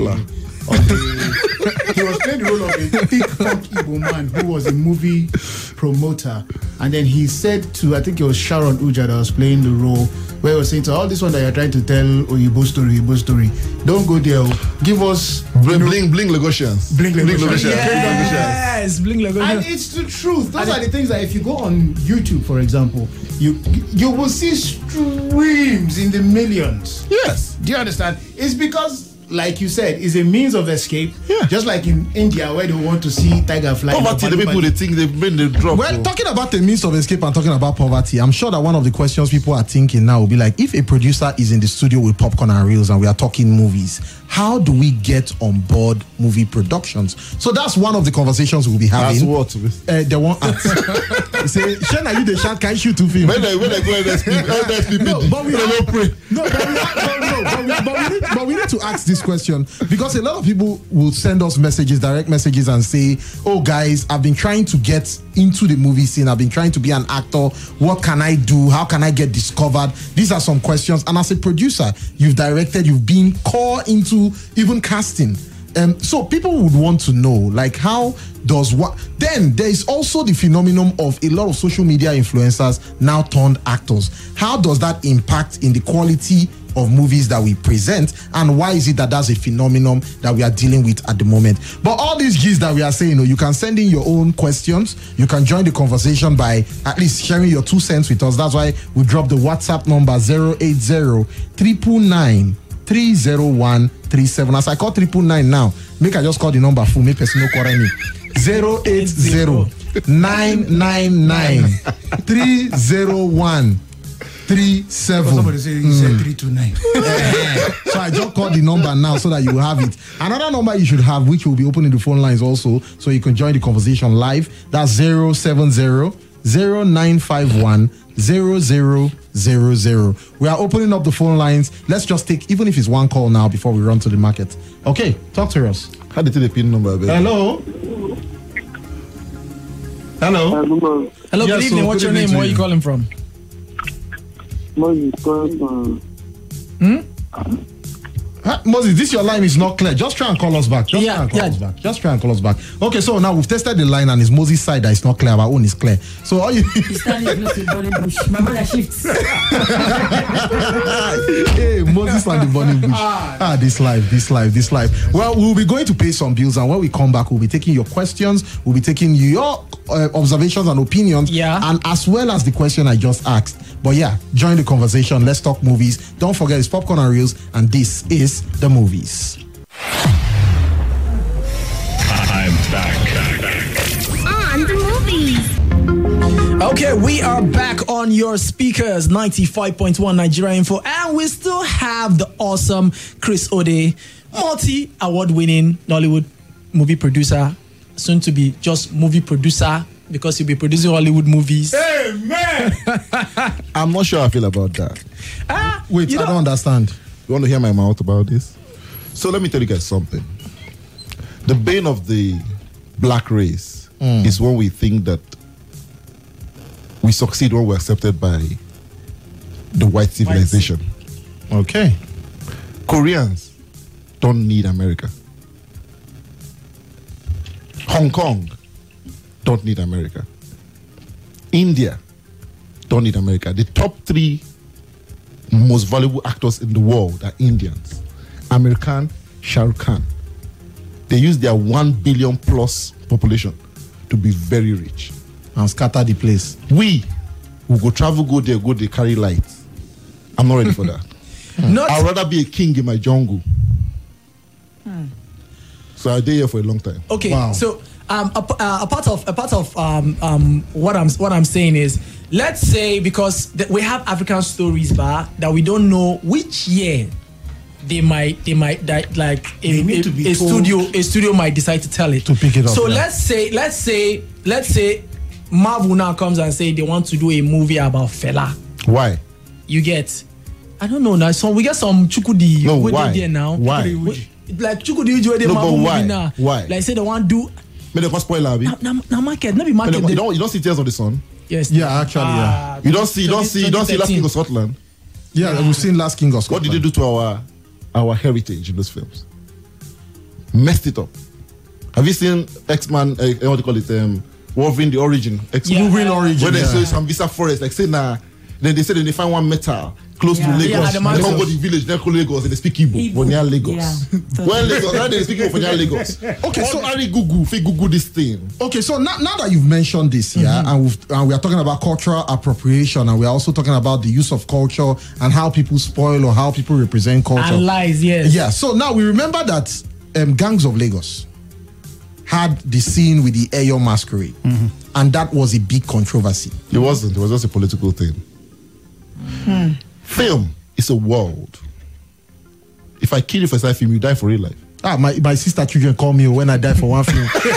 he was playing the role of a big funk Igbo man who was a movie promoter, and then he said to, I think it was Sharon Uja that was playing the role, where he was saying to all this one that you're trying to tell Oyibo story, don't go there. Give us bling Lagosians. Bling Lagosians. Yes, Bling Lagosians. And it's the truth. Those are the things that if you go on YouTube, for example, you will see streams in the millions. Yes. Do you understand? It's because, like you said, is a means of escape. Yeah. Just like in India, where they want to see tiger fly. Poverty, the people they think they've been the drop. Well, talking about the means of escape and talking about poverty, I'm sure that one of the questions people are thinking now will be like, if a producer is in the studio with Popcorn and Reels and we are talking movies, how do we get on board movie productions? So that's one of the conversations we'll be having. That's what? They want at. Say, Shana, you the shot can shoot two films. When they go NSP, but we need to ask this question because a lot of people will send us messages, direct messages, and say, "Oh, guys, I've been trying to get into the movie scene. I've been trying to be an actor. What can I do? How can I get discovered?" These are some questions. And as a producer, you've directed, you've been core into even casting. So people would want to know, like, how does what? Then there is also the phenomenon of a lot of social media influencers now turned actors. How does that impact in the quality of movies that we present, and why is it that that's a phenomenon that we are dealing with at the moment? But all these gist that we are saying, you can send in your own questions. You can join the conversation by at least sharing your 2 cents with us. That's why we dropped the WhatsApp number 080-399-30137. As I call 999 now, make I just call the number full. Make person no correct me. 080-999-30137. Somebody say he said 329. So I just called the number now so that you will have it. Another number you should have, which will be opening the phone lines also, so you can join the conversation live. That's 070-0951-0000. We are opening up the phone lines. Let's just take, even if it's one call now before we run to the market. Okay, talk to us. How did you take the PIN number, baby? Hello. Hello, yes, good evening. What's your name? Where are you calling from? Moses, this your line is not clear. Just try and call us back. Just try and call us back. Okay, so now we've tested the line and it's Moses' side that is not clear. Our own is clear. So all you my mother shifts. Hey, Moses and the burning bush. This life. Well, we'll be going to pay some bills, and when we come back, we'll be taking your questions. We'll be taking your observations and opinions, and as well as the question I just asked. But yeah, join the conversation. Let's talk movies. Don't forget, it's Popcorn and Reels, and this is The Movies. I'm back. On The Movies. Okay, we are back on your speakers, 95.1 Nigeria Info, and we still have the awesome Chris Ode, multi-award-winning Nollywood movie producer, soon to be just movie producer, because he'll be producing Hollywood movies. Hey, man! I'm not sure how I feel about that. Wait, I don't understand. You want to hear my mouth about this? So let me tell you guys something. The bane of the black race is when we think that we succeed when we're accepted by the white civilization. Okay. Koreans don't need America. Hong Kong don't need America. India don't need America. The top 3 most valuable actors in the world are Indians. Amir Khan, Shah Rukh Khan. They use their 1 billion plus population to be very rich and scatter the place. We will go travel, go there, carry lights. I'm not ready for that. I'd rather be a king in my jungle. So I'll stay here for a long time. Okay, so a part of what I'm saying is, let's say, because we have African stories, that we don't know which year they might like a studio might decide to tell it, to pick it up. So let's say Marvel now comes and say they want to do a movie about Fela. Why? You get, I don't know now. So we get some Chukudi. No, why? There now. Why? Like Chukudi Uji, Marvel movie now. Why? Like say they want to do. May they cause spoiler, abi? Now market, not be market. You don't see Tears of the Sun? Yes. Yeah, actually, yeah. You don't see Last King of Scotland? Yeah, we've seen Last King of Scotland. What did they do to our heritage in those films? Messed it up. Have you seen X-Man, what do you call it, Wolverine the Origin? Wolverine Origin. Where they say some Visa Forest, like say nah, then they say they find one metal close to Lagos. They don't go to the village, they call Lagos, and they speak Igbo. For near Lagos. Yeah. Well, Lagos, now they speak Igbo for near Lagos. Okay, so Google this thing. Okay, so now that you've mentioned this, and we are talking about cultural appropriation, and we are also talking about the use of culture and how people spoil or how people represent culture. And lies, yes. Yeah, so now we remember that Gangs of Lagos had the scene with the Eyo masquerade, and that was a big controversy. It wasn't. It was just a political thing. Film is a world. If I kill you for a film, you die for real life. My sister children call me when I die for one film. So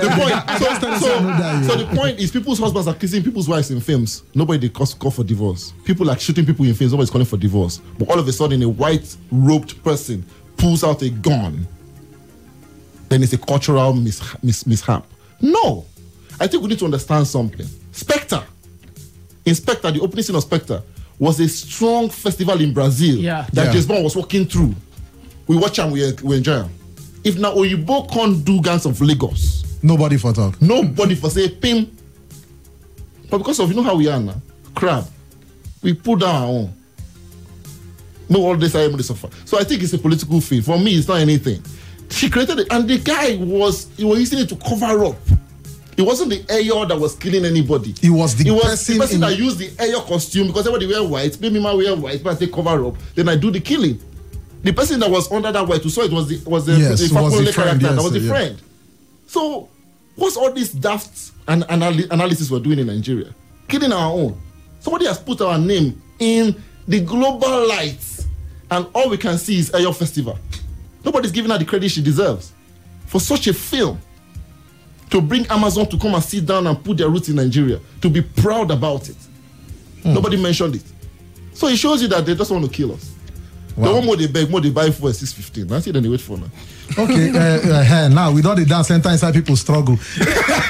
the point is, people's husbands are kissing people's wives in films. Nobody call for divorce. People are shooting people in films. Nobody's calling for divorce. But all of a sudden, a white robed person pulls out a gun. Then it's a cultural mishap. No, I think we need to understand something. Spectre, the opening scene of Spectre was a strong festival in Brazil that James Bond was walking through. We watch and we enjoy. If now Oyibo can't do Gangs of Lagos, nobody for talk. Nobody for say pim. But because of, you know how we are now, crab, we put down our own. No, all this I am suffer. So I think it's a political thing. For me, it's not anything. She created it, and the guy was using it to cover up. It wasn't the Eyo that was killing anybody. It was the person that used the Eyo costume, because everybody wear white. Maybe I wear white, but I say cover up. Then I do the killing. The person that was under that white, who saw it was the character. That was the friend. So what's all this daft analysis we're doing in Nigeria? Killing our own. Somebody has put our name in the global lights, and all we can see is Eyo Festival. Nobody's giving her the credit she deserves for such a film. To bring Amazon to come and sit down and put their roots in Nigeria, to be proud about it. Nobody mentioned it. So it shows you that they just want to kill us. The one more they beg, more they buy for 6:15. That's it. Then they wait for now. Okay, now we don't dance center inside people struggle. sorry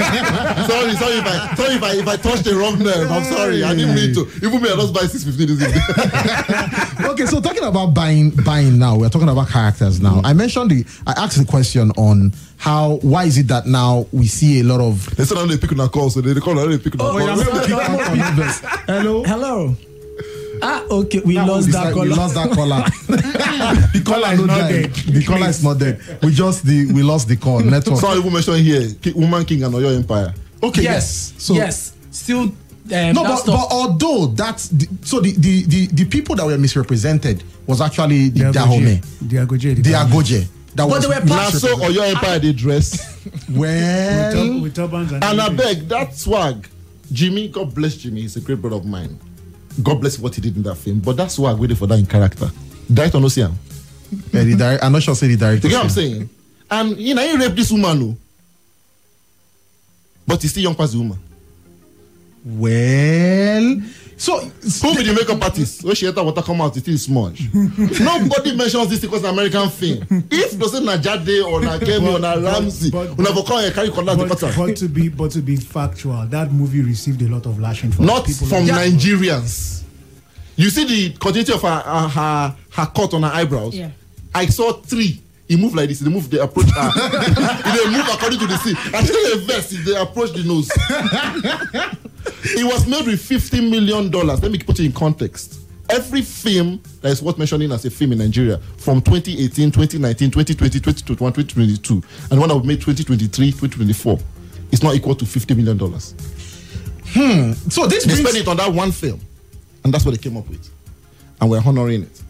if I touched the wrong nerve. I'm sorry. I didn't mean to. Even me, I just buy 6:15 this evening. Okay, so talking about buying now, we're talking about characters now. I asked the question on why is it that now we see a lot of. They said they pick on our call, so they call they pick on our call. Hello. Okay, we lost that caller. We lost that caller. The caller is not dead. The caller is not dead. We lost the call. Network. Sorry, we mentioned here, Woman King and Oyo Empire. Okay. Yes. Still. But although that's the people that were misrepresented was actually the Dahomey, the Agoje. That but they were so Oyo Empire they dress well with turbans and I beg that swag. Jimmy, God bless Jimmy. He's a great brother of mine. God bless what he did in that film. But that's why I waited for that in character. Director no see him. I'm not sure say the director. You get what I'm saying? And he raped this woman, no. But he's still young past the woman. Well, so who be the makeup artist? When she enter water come out, it's still smudge. Nobody mentions this because it's an American film. If they say Najade or Nagemi or Ramsey, but to be factual, that movie received a lot of lashing from not people from Nigerians. You see the continuity of her cut on her eyebrows. Yeah. I saw 3. He moved like this. They approach her. They move according to the scene. Actually, a vest. They approach the nose. It was made with $50 million. Let me put it in context. Every film that is worth mentioning as a film in Nigeria from 2018, 2019, 2020, 2021, 2022, and one that was made 2023, 2024, is not equal to $50 million. So this they spent it on that one film, and that's what they came up with, and we're honoring it.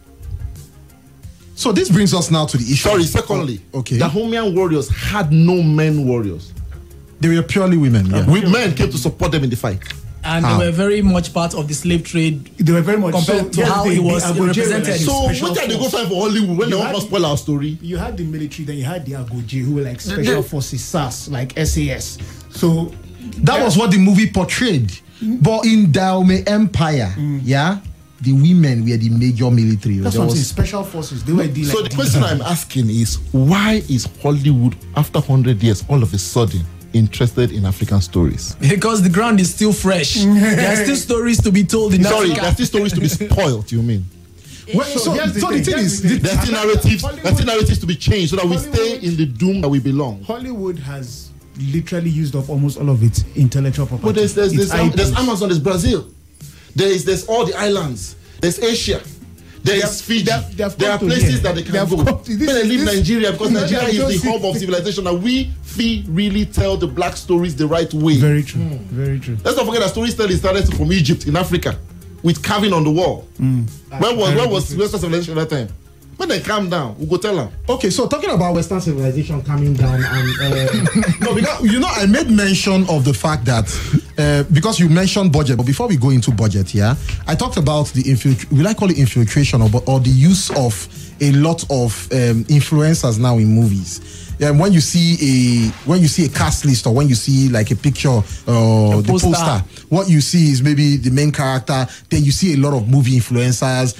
So this brings us now to the issue. Sorry, secondly, okay. The Dahomean warriors had no men warriors. They were purely women. Yeah. Men came to support them in the fight. And they were very much part of the slave trade. They were very much compared to how it was represented. So when did they go fight for Hollywood when they want to spoil our story? You had the military, then you had the Agoje who were like special forces, SAS, like SAS. So that was what the movie portrayed. But in Dahomey Empire, the women were the major military. That's what I'm saying, special forces. They were the so the question I'm asking is, why is Hollywood, after 100 years, all of a sudden interested in African stories? Because the ground is still fresh. There are still stories to be told in Africa. There are still stories to be spoiled, you mean? Well, so the thing is, there's still narratives to be changed so that we stay in the doom that we belong. Hollywood has literally used up almost all of its intellectual property. But there's Amazon, there's Brazil, there's all the islands, there's Asia, there's Fiji. There are places that they can go. When they leave Nigeria, because Nigeria is the hub of civilization, and we really tell the black stories the right way. Very true. Very true. Let's not forget that storytelling started from Egypt in Africa with carving on the wall. Where was Western civilization at that time? When they calm down, we'll go tell them. Okay, so talking about Western civilization calming down, and no, because I made mention of the fact that because you mentioned budget, but before we go into budget, I talked about the call it infiltration or the use of a lot of influencers now in movies. When you see a cast list or when you see like a picture the poster, what you see is maybe the main character. Then you see a lot of movie influencers.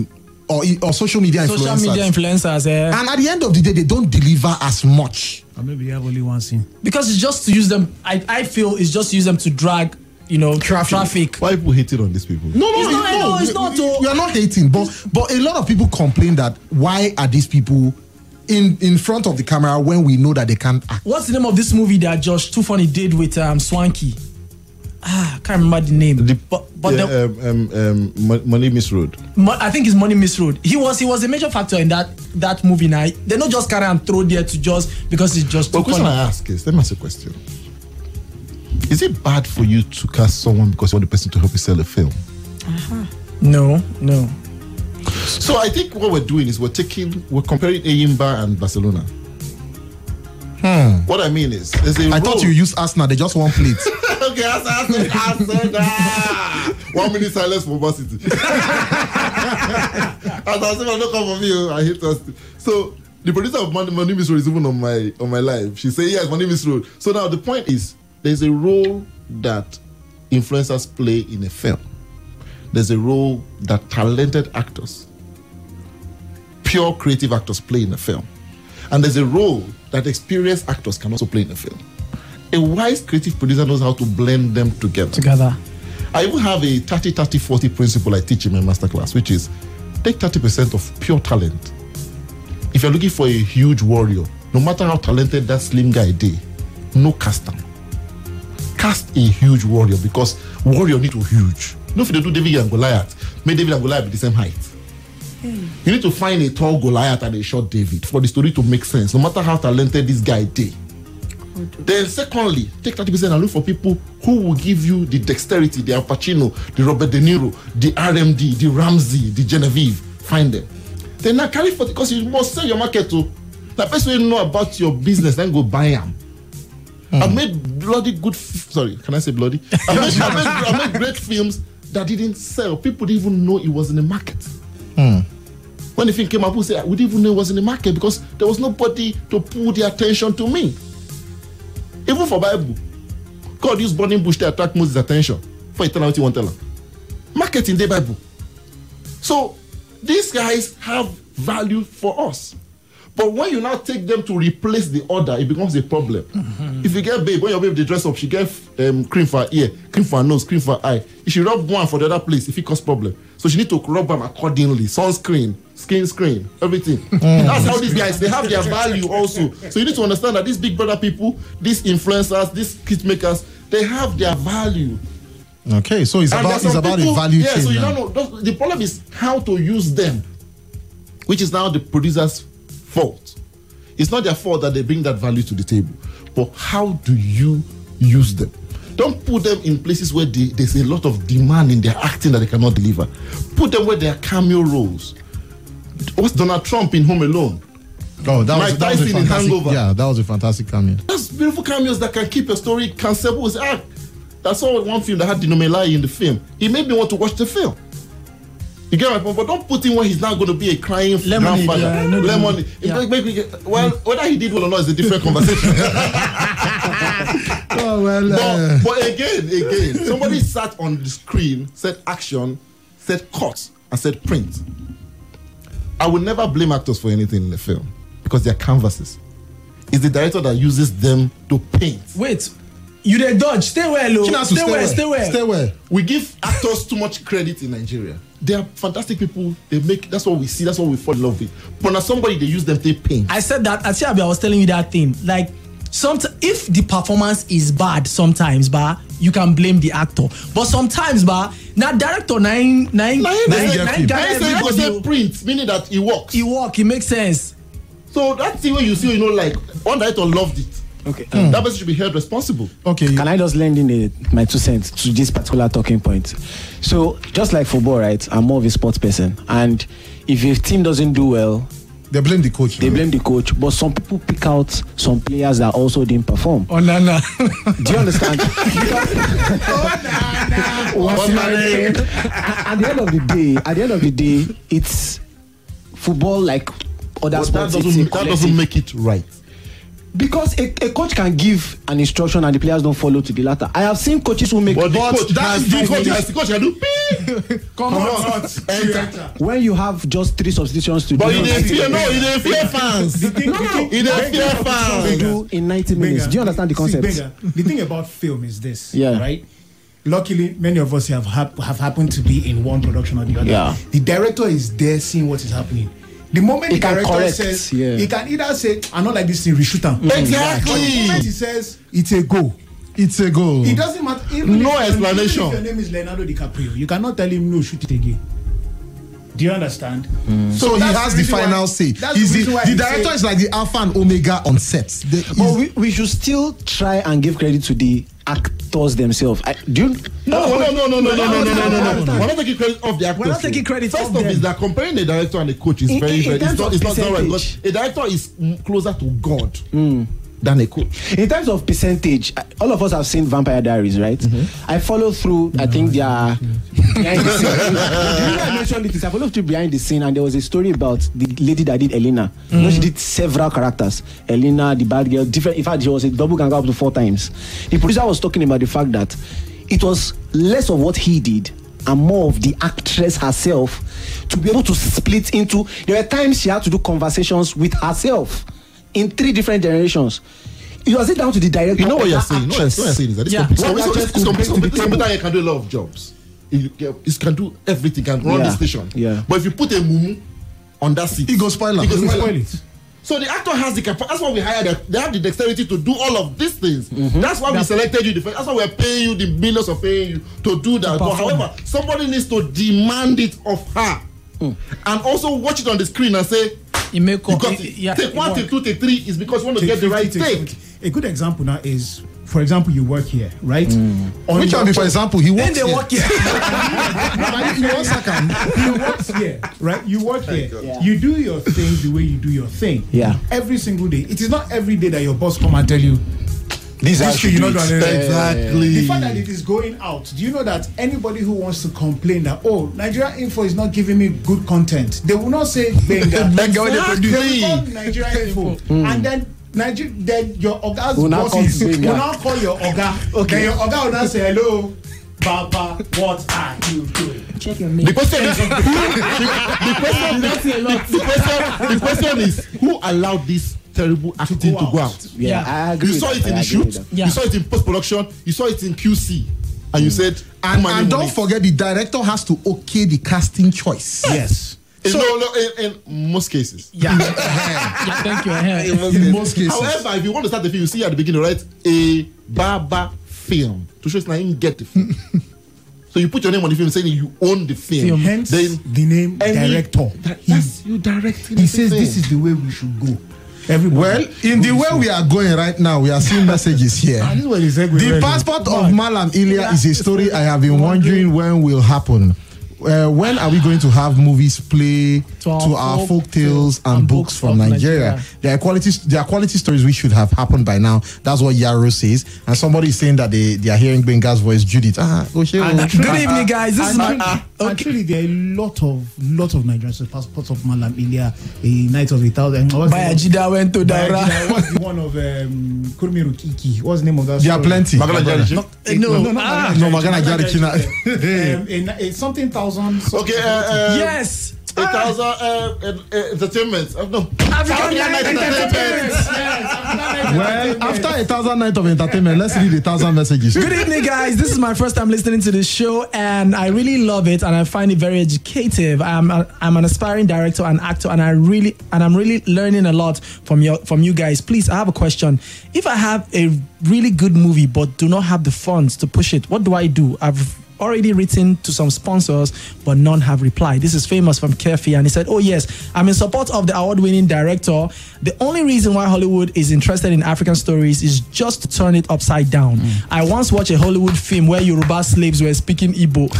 Or social media influencers. And at the end of the day, they don't deliver as much. Or maybe you have only one scene. Because it's just to use them, I feel it's just to use them to drag, traffic. Why people hating on these people? No, it's not. We are not hating, but a lot of people complain that why are these people in front of the camera when we know that they can't act? What's the name of this movie that Josh Too Funny did with Swanky? I can't remember the name. Money Misroad. I think it's Money Misroad. He was a major factor in that movie. Now they don't just carry and throw there to just because it's just. The question I ask is, let me ask a question: is it bad for you to cast someone because you want the person to help you sell a film? No. So I think what we're doing is we're comparing Enyimba and Barcelona. What I mean is, I thought you used Arsenal. They just one plate. Okay, Arsenal. 1 minute silence for Man City. As I said, don't come for me. I hate us. So the producer of Money Misroad is even on my live. She said, "Yes, Money Misroad." So now the point is, there's a role that influencers play in a film. There's a role that talented actors pure creative actors play in a film. And there's a role that experienced actors can also play in a film. A wise creative producer knows how to blend them together. I even have a 30-30-40 principle I teach in my masterclass, which is take 30% of pure talent. If you're looking for a huge warrior, no matter how talented that slim guy is, no cast him. Cast a huge warrior, because warrior need to huge. No, if they do David and Goliath, make David and Goliath be the same height. You need to find a tall Goliath and a short David for the story to make sense, no matter how talented this guy is. Then secondly, take 30% and look for people who will give you the dexterity, the Al Pacino, the Robert De Niro, the RMD, the Ramsey, the Genevieve. Find them. Then now carry 40, because you must sell your market to the person who know about your business, then go buy them. I've made bloody good, sorry, can I say bloody? I made great films that didn't sell. People didn't even know it was in the market. When the film came up, we said, we didn't even know it was in the market because there was nobody to pull the attention to me. Even for Bible, God used burning bush to attract Moses' attention for eternity won't tell him. Marketing the Bible. So these guys have value for us. But when you now take them to replace the order, it becomes a problem. If you get babe, when your babe they dress up, she get cream for her ear, cream for her nose, cream for her eye. If she rub one for the other place, if it causes problem. So she need to rub them accordingly. Sunscreen, skin screen, everything. That's how these guys, they have their value also. So you need to understand that these big brother people, these influencers, these kit makers, they have their value. Okay, so it's about a value chain. So you don't know. The problem is how to use them, which is now the producer's fault. It's not their fault that they bring that value to the table, but how do you use them? Don't put them in places where there's a lot of demand in their acting that they cannot deliver. Put them where they are cameo roles. What's Donald Trump in Home Alone? Oh, that was a fantastic, Hangover. Yeah, that was a fantastic cameo. That's beautiful cameos that can keep a story cancelable. That's all one film that had Dinomelai in the film. It made me want to watch the film. You get my point? But don't put him where he's now going to be a crying grandfather. Lemony. Well, whether he did well or not is a different conversation. But again, somebody sat on the screen, said action, said cut, and said print. I would never blame actors for anything in the film because they're canvases. It's the director that uses them to paint. Wait. You dey dodge. Stay well, Stay well. We give actors too much credit in Nigeria. They are fantastic people. That's what we see. That's what we fall in love with. But now somebody, they use them to paint. I said that. I was telling you that thing. Like, if the performance is bad, sometimes, you can blame the actor. But sometimes, now director nine guys print, meaning that it works. It makes sense. So that's the way you see, like one director loved it. Okay. That person should be held responsible. Okay. Can I just lend in my 2 cents to this particular talking point? So, just like football, right? I'm more of a sports person. And if a team doesn't do well, they blame the coach. Blame the coach. But some people pick out some players that also didn't perform. Oh, no. Do you understand? At the end of the day, it's football like other sports. That doesn't make it right. Because a coach can give an instruction and the players don't follow to the latter. I have seen coaches who make. But the coach can do. Come on. When you have just 3 substitutions to do. But he didn't fear fans. He didn't fear fans. Do in 90 minutes. Do you understand the concept? The thing about film is this, yeah. Right? Luckily, many of us have happened to be in one production or the other. Yeah. The director is there seeing what is happening. The moment the director says, he can either say, I don't like this thing, reshoot him. Exactly. But the moment he says, it's a go. It doesn't matter. No explanation. If your name is Leonardo DiCaprio, you cannot tell him, no, shoot it again. Do you understand? So he has the final say. The director is like the alpha and omega on set. But we should still try and give credit to the actors themselves. No. We're not taking credit of the actors. We're not taking credit. First off, is that comparing the director and the coach is very. It's not right because a director is closer to God than a coach. In terms of percentage, all of us have seen Vampire Diaries, right? I follow through. I think they are behind the scene. I mentioned it. I followed through behind the scene, and there was a story about the lady that did Elena. You know, she did several characters. Elena, the bad girl, different. In fact, she was a double ganger up to 4 times. The producer was talking about the fact that it was less of what he did and more of the actress herself to be able to split into. There were times she had to do conversations with herself in 3 different generations. It was down to the director. You know what you're saying? What you're saying is that this computer can do a lot of jobs. It can do everything, can run the station. Yeah. But if you put a mumu on that seat, it goes spoil it. So the actor has the capacity. That's why we hired them. They have the dexterity to do all of these things. That's why we selected you. That's why we're paying you the millions of paying you to do that. But however, somebody needs to demand it of her, and also watch it on the screen and say, take 1, take 2, take 3 is because you want to get the right take. A good example now is, for example, you work here, right? Which one? For example, he works here. They work here. He works here, right? You work here. Yeah. You do your thing the way you do your thing. Yeah. Every single day. It is not every day that your boss come and tell you, this is you're not doing exactly. The fact that it is going out. Do you know that anybody who wants to complain that Nigeria Info is not giving me good content, they will not say Benga. They will call Nigeria Info, and then your Oga's bosses will now call your Oga. Okay. Then your Oga will now say, hello, Baba, what are you doing? Check your mail. The question is, who allowed this terrible acting to go out? Yeah, I agree. You saw it in the shoot, you saw it in post-production, you saw it in QC, and you said, and don't forget, the director has to okay the casting choice. Yes. In most cases. Yeah. Thank you. In most cases. However, if you want to start the film, you see at the beginning, right? A Baba film. To show it's not even get the film. So you put your name on the film saying you own the film. Hence the name director. That's you directing. He says this is the way we should go. Well, in the way we are going right now, we are seeing messages here. The passport of Malam Ilya is a story I have been wondering when will happen. When are we going to have movies play to our folk tales and books from Nigeria? There are quality stories which should have happened by now. That's what Yaro says. And somebody is saying that they are hearing Benga's voice, Judith. Good evening, guys. This is actually there are a lot of Nigerians. Passports of Malam Ilya, a Night of 1,000. Bayajida went to Daira. What's the one of Kurumi Rukiki? What's the name of that? There are plenty. Magana Jarikina. It's something thousand. Okay. Yes. 1,000 entertainment. No. African Night Entertainment. Well, after 1,000 night of entertainment, let's read 1,000 messages. Good evening, guys. This is my first time listening to this show, and I really love it, and I find it very educative. I'm an aspiring director and actor, and I'm really learning a lot from you guys. Please, I have a question. If I have a really good movie but do not have the funds to push it, what do I do? I've already written to some sponsors, but none have replied. This is Famous from Kefi, and he said, oh yes, I'm in support of the award-winning director. The only reason why Hollywood is interested in African stories is just to turn it upside down. I once watched a Hollywood film where Yoruba slaves were speaking Igbo.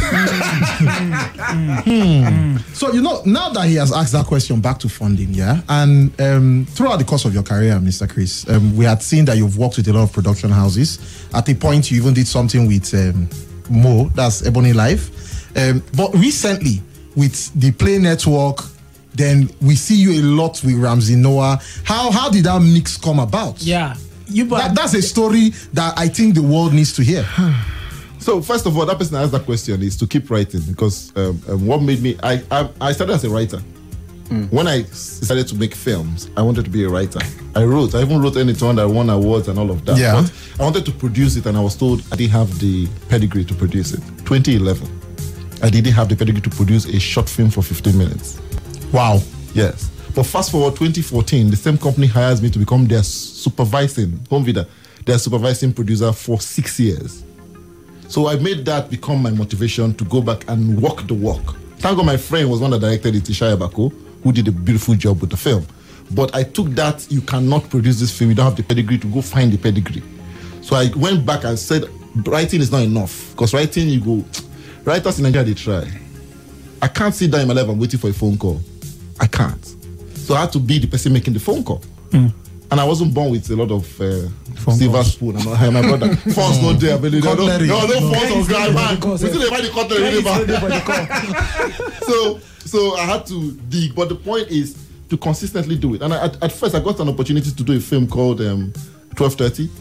So, now that he has asked that question, back to funding, and throughout the course of your career, Mr. Chris, we had seen that you've worked with a lot of production houses. At a point, you even did something with Mo, that's Ebony Life. But recently, with the Play Network, then we see you a lot with Ramsey Noah. How did that mix come about? Yeah. That's a story that I think the world needs to hear. So, first of all, that person that asked that question is to keep writing, because what made me... I started as a writer. When I decided to make films, I wanted to be a writer. I even wrote anything that won awards and all of that. Yeah. But I wanted to produce it, and I was told I didn't have the pedigree to produce it. 2011, I didn't have the pedigree to produce a short film for 15 minutes. Wow. Yes. But fast forward 2014, the same company hires me to become their supervising producer for 6 years. So I made that become my motivation to go back and walk the walk. Thank God my friend was one that directed it, Ishaya Bako, who did a beautiful job with the film. But I took that, you cannot produce this film, you don't have the pedigree, to go find the pedigree. So I went back and said, writing is not enough. Because writing, writers in Nigeria, they try. I can't sit down in my life and waiting for a phone call. I can't. So I had to be the person making the phone call. And I wasn't born with a lot of silver spoon. And my brother, phones not there. But no phones on ground, man. We still invite the cutlery. So I had to dig. But the point is to consistently do it. And at first, I got an opportunity to do a film called 12:30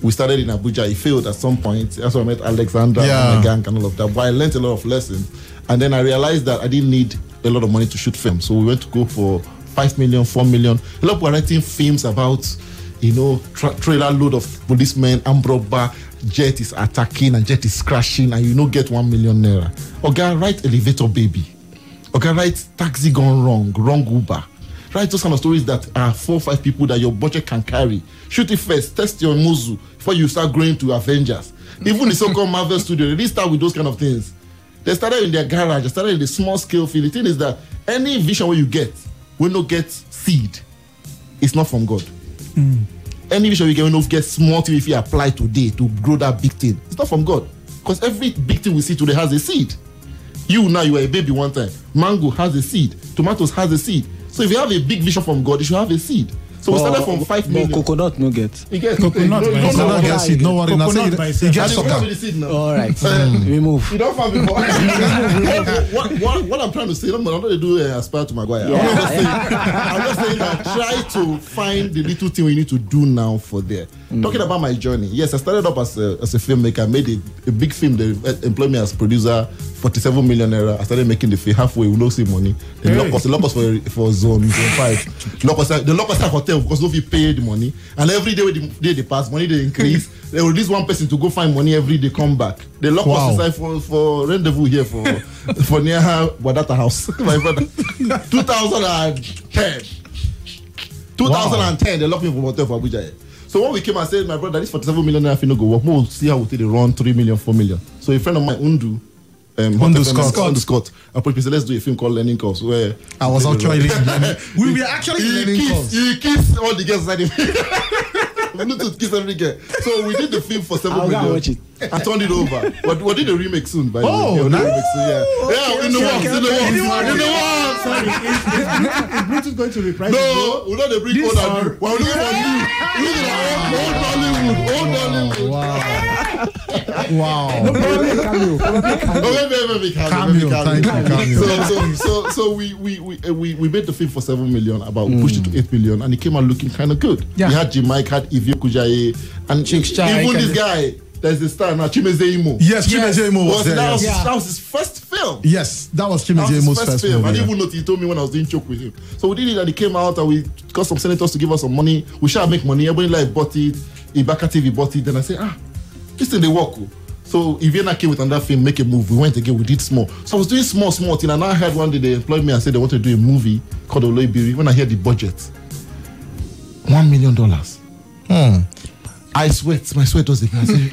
we started in Abuja. It failed at some point. That's why I met Alexander and my gang and all of that. But I learned a lot of lessons. And then I realized that I didn't need a lot of money to shoot film. So we went to go for 5 million, 4 million. A lot of people are writing films about, trailer load of policemen, armed robber, jet is attacking and jet is crashing, and get 1 million naira. Okay, write Elevator Baby. Okay, write Taxi Gone Wrong Uber. Write those kind of stories that are 4 or 5 people that your budget can carry. Shoot it first, test your muzzle before you start growing to Avengers. Even the so-called Marvel studio, they didn't start with those kind of things. They started in their garage, they started in the small scale field. The thing is that any vision where you get, will not get seed. It's not from God. Any vision you get, will not get small thing if you apply today to grow that big thing. It's not from God. Because every big thing we see today has a seed. You were a baby one time. Mango has a seed. Tomatoes has a seed. So if you have a big vision from God, you should have a seed. So we started from 5 million. Coconut no get. You get coconut. Coconut get seed. No worry. Now say you get sucker. All right. We move. You don't farm before. What I'm trying to say, I'm not going to do aspire to Maguire. I'm just saying that try to find the little thing we need to do now for there. Talking about my journey. Yes, I started up as a filmmaker. I made a big film. They employed me as producer. 47 million naira. I started making the film halfway. We don't see money. The lock us for zone 5. The lock us at hotel because nobody paid the money. And every day they pass, money they increase. They will release one person to go find money every day, come back. They lock us inside for rendezvous here for near Wadata house. My brother. 2010, they locked me for hotel for Abuja. So when we came and said, my brother, this 47 million naira no go work. We'll see how we take the run 3 million, 4 million. So a friend of mine, Undu Scott. I said, let's do a film called Learning Curves where I was actually we were actually learning curves. He kissed all the girls inside him. Bluetooth kiss every girl. So we did the film for 7 million. Watch it. I turned it over. But we did a remake soon, by the way. Oh, nice. In the works. Sorry, is Bluetooth going to reprise? No, we're not the bring old and new. We're looking for new. Old Hollywood. Wow. So we made the film for 7 million. About we pushed it to 8 million, and it came out looking kind of good. Yeah. We had Jim Mike, had Ivy Kujaye, and even this guy. There's a star now, Chimezie Imo. Yes, Chimezie Imo was there. That was his first film. Yes, that was Chimezie Imo's first film. I didn't even know. He told me when I was doing Choke with him. So we did it, and he came out, and we got some senators to give us some money. We shall make money. Everybody bought it. Ibaka TV bought it. Then I said, this thing they work. So Iviana came with another film, Make a Move. We went again, we did small. So I was doing small thing, and I heard one day they employed me and said they wanted to do a movie called Oloibiri. When I heard the budget, $1 million. I sweat. My sweat was the I said,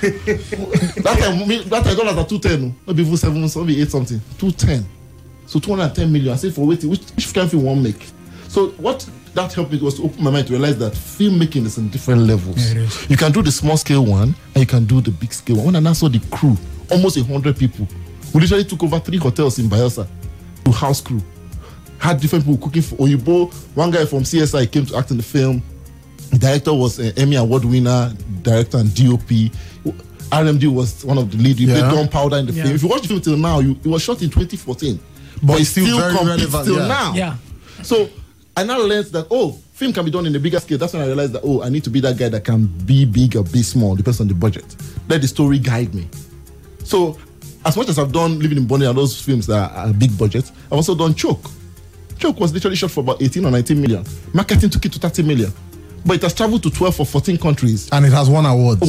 that time dollars are 210. Maybe even 7, maybe 8 something. 210. So 210 million. I said for waiting, which kind of film won't make? So what that helped me was to open my mind to realize that filmmaking is in different levels. Yeah, you can do the small scale one and you can do the big scale one. When I saw the crew, almost 100 people, we literally took over 3 hotels in Bayelsa to house crew. Had different people cooking for Oyibo. One guy from CSI came to act in the film. The director was an Emmy Award winner, director and DOP. RMD was one of the lead. He played Gunpowder in the film. If you watch the film till now, it was shot in 2014. But it's still competes till now. Yeah. So I now learned that, film can be done in a bigger scale. That's when I realized that, I need to be that guy that can be big or be small, depends on the budget. Let the story guide me. So as much as I've done Living in Bonnie and those films that are big budgets, I've also done Choke. Choke was literally shot for about 18 or 19 million. Marketing took it to 30 million. But it has traveled to 12 or 14 countries. And it has won awards.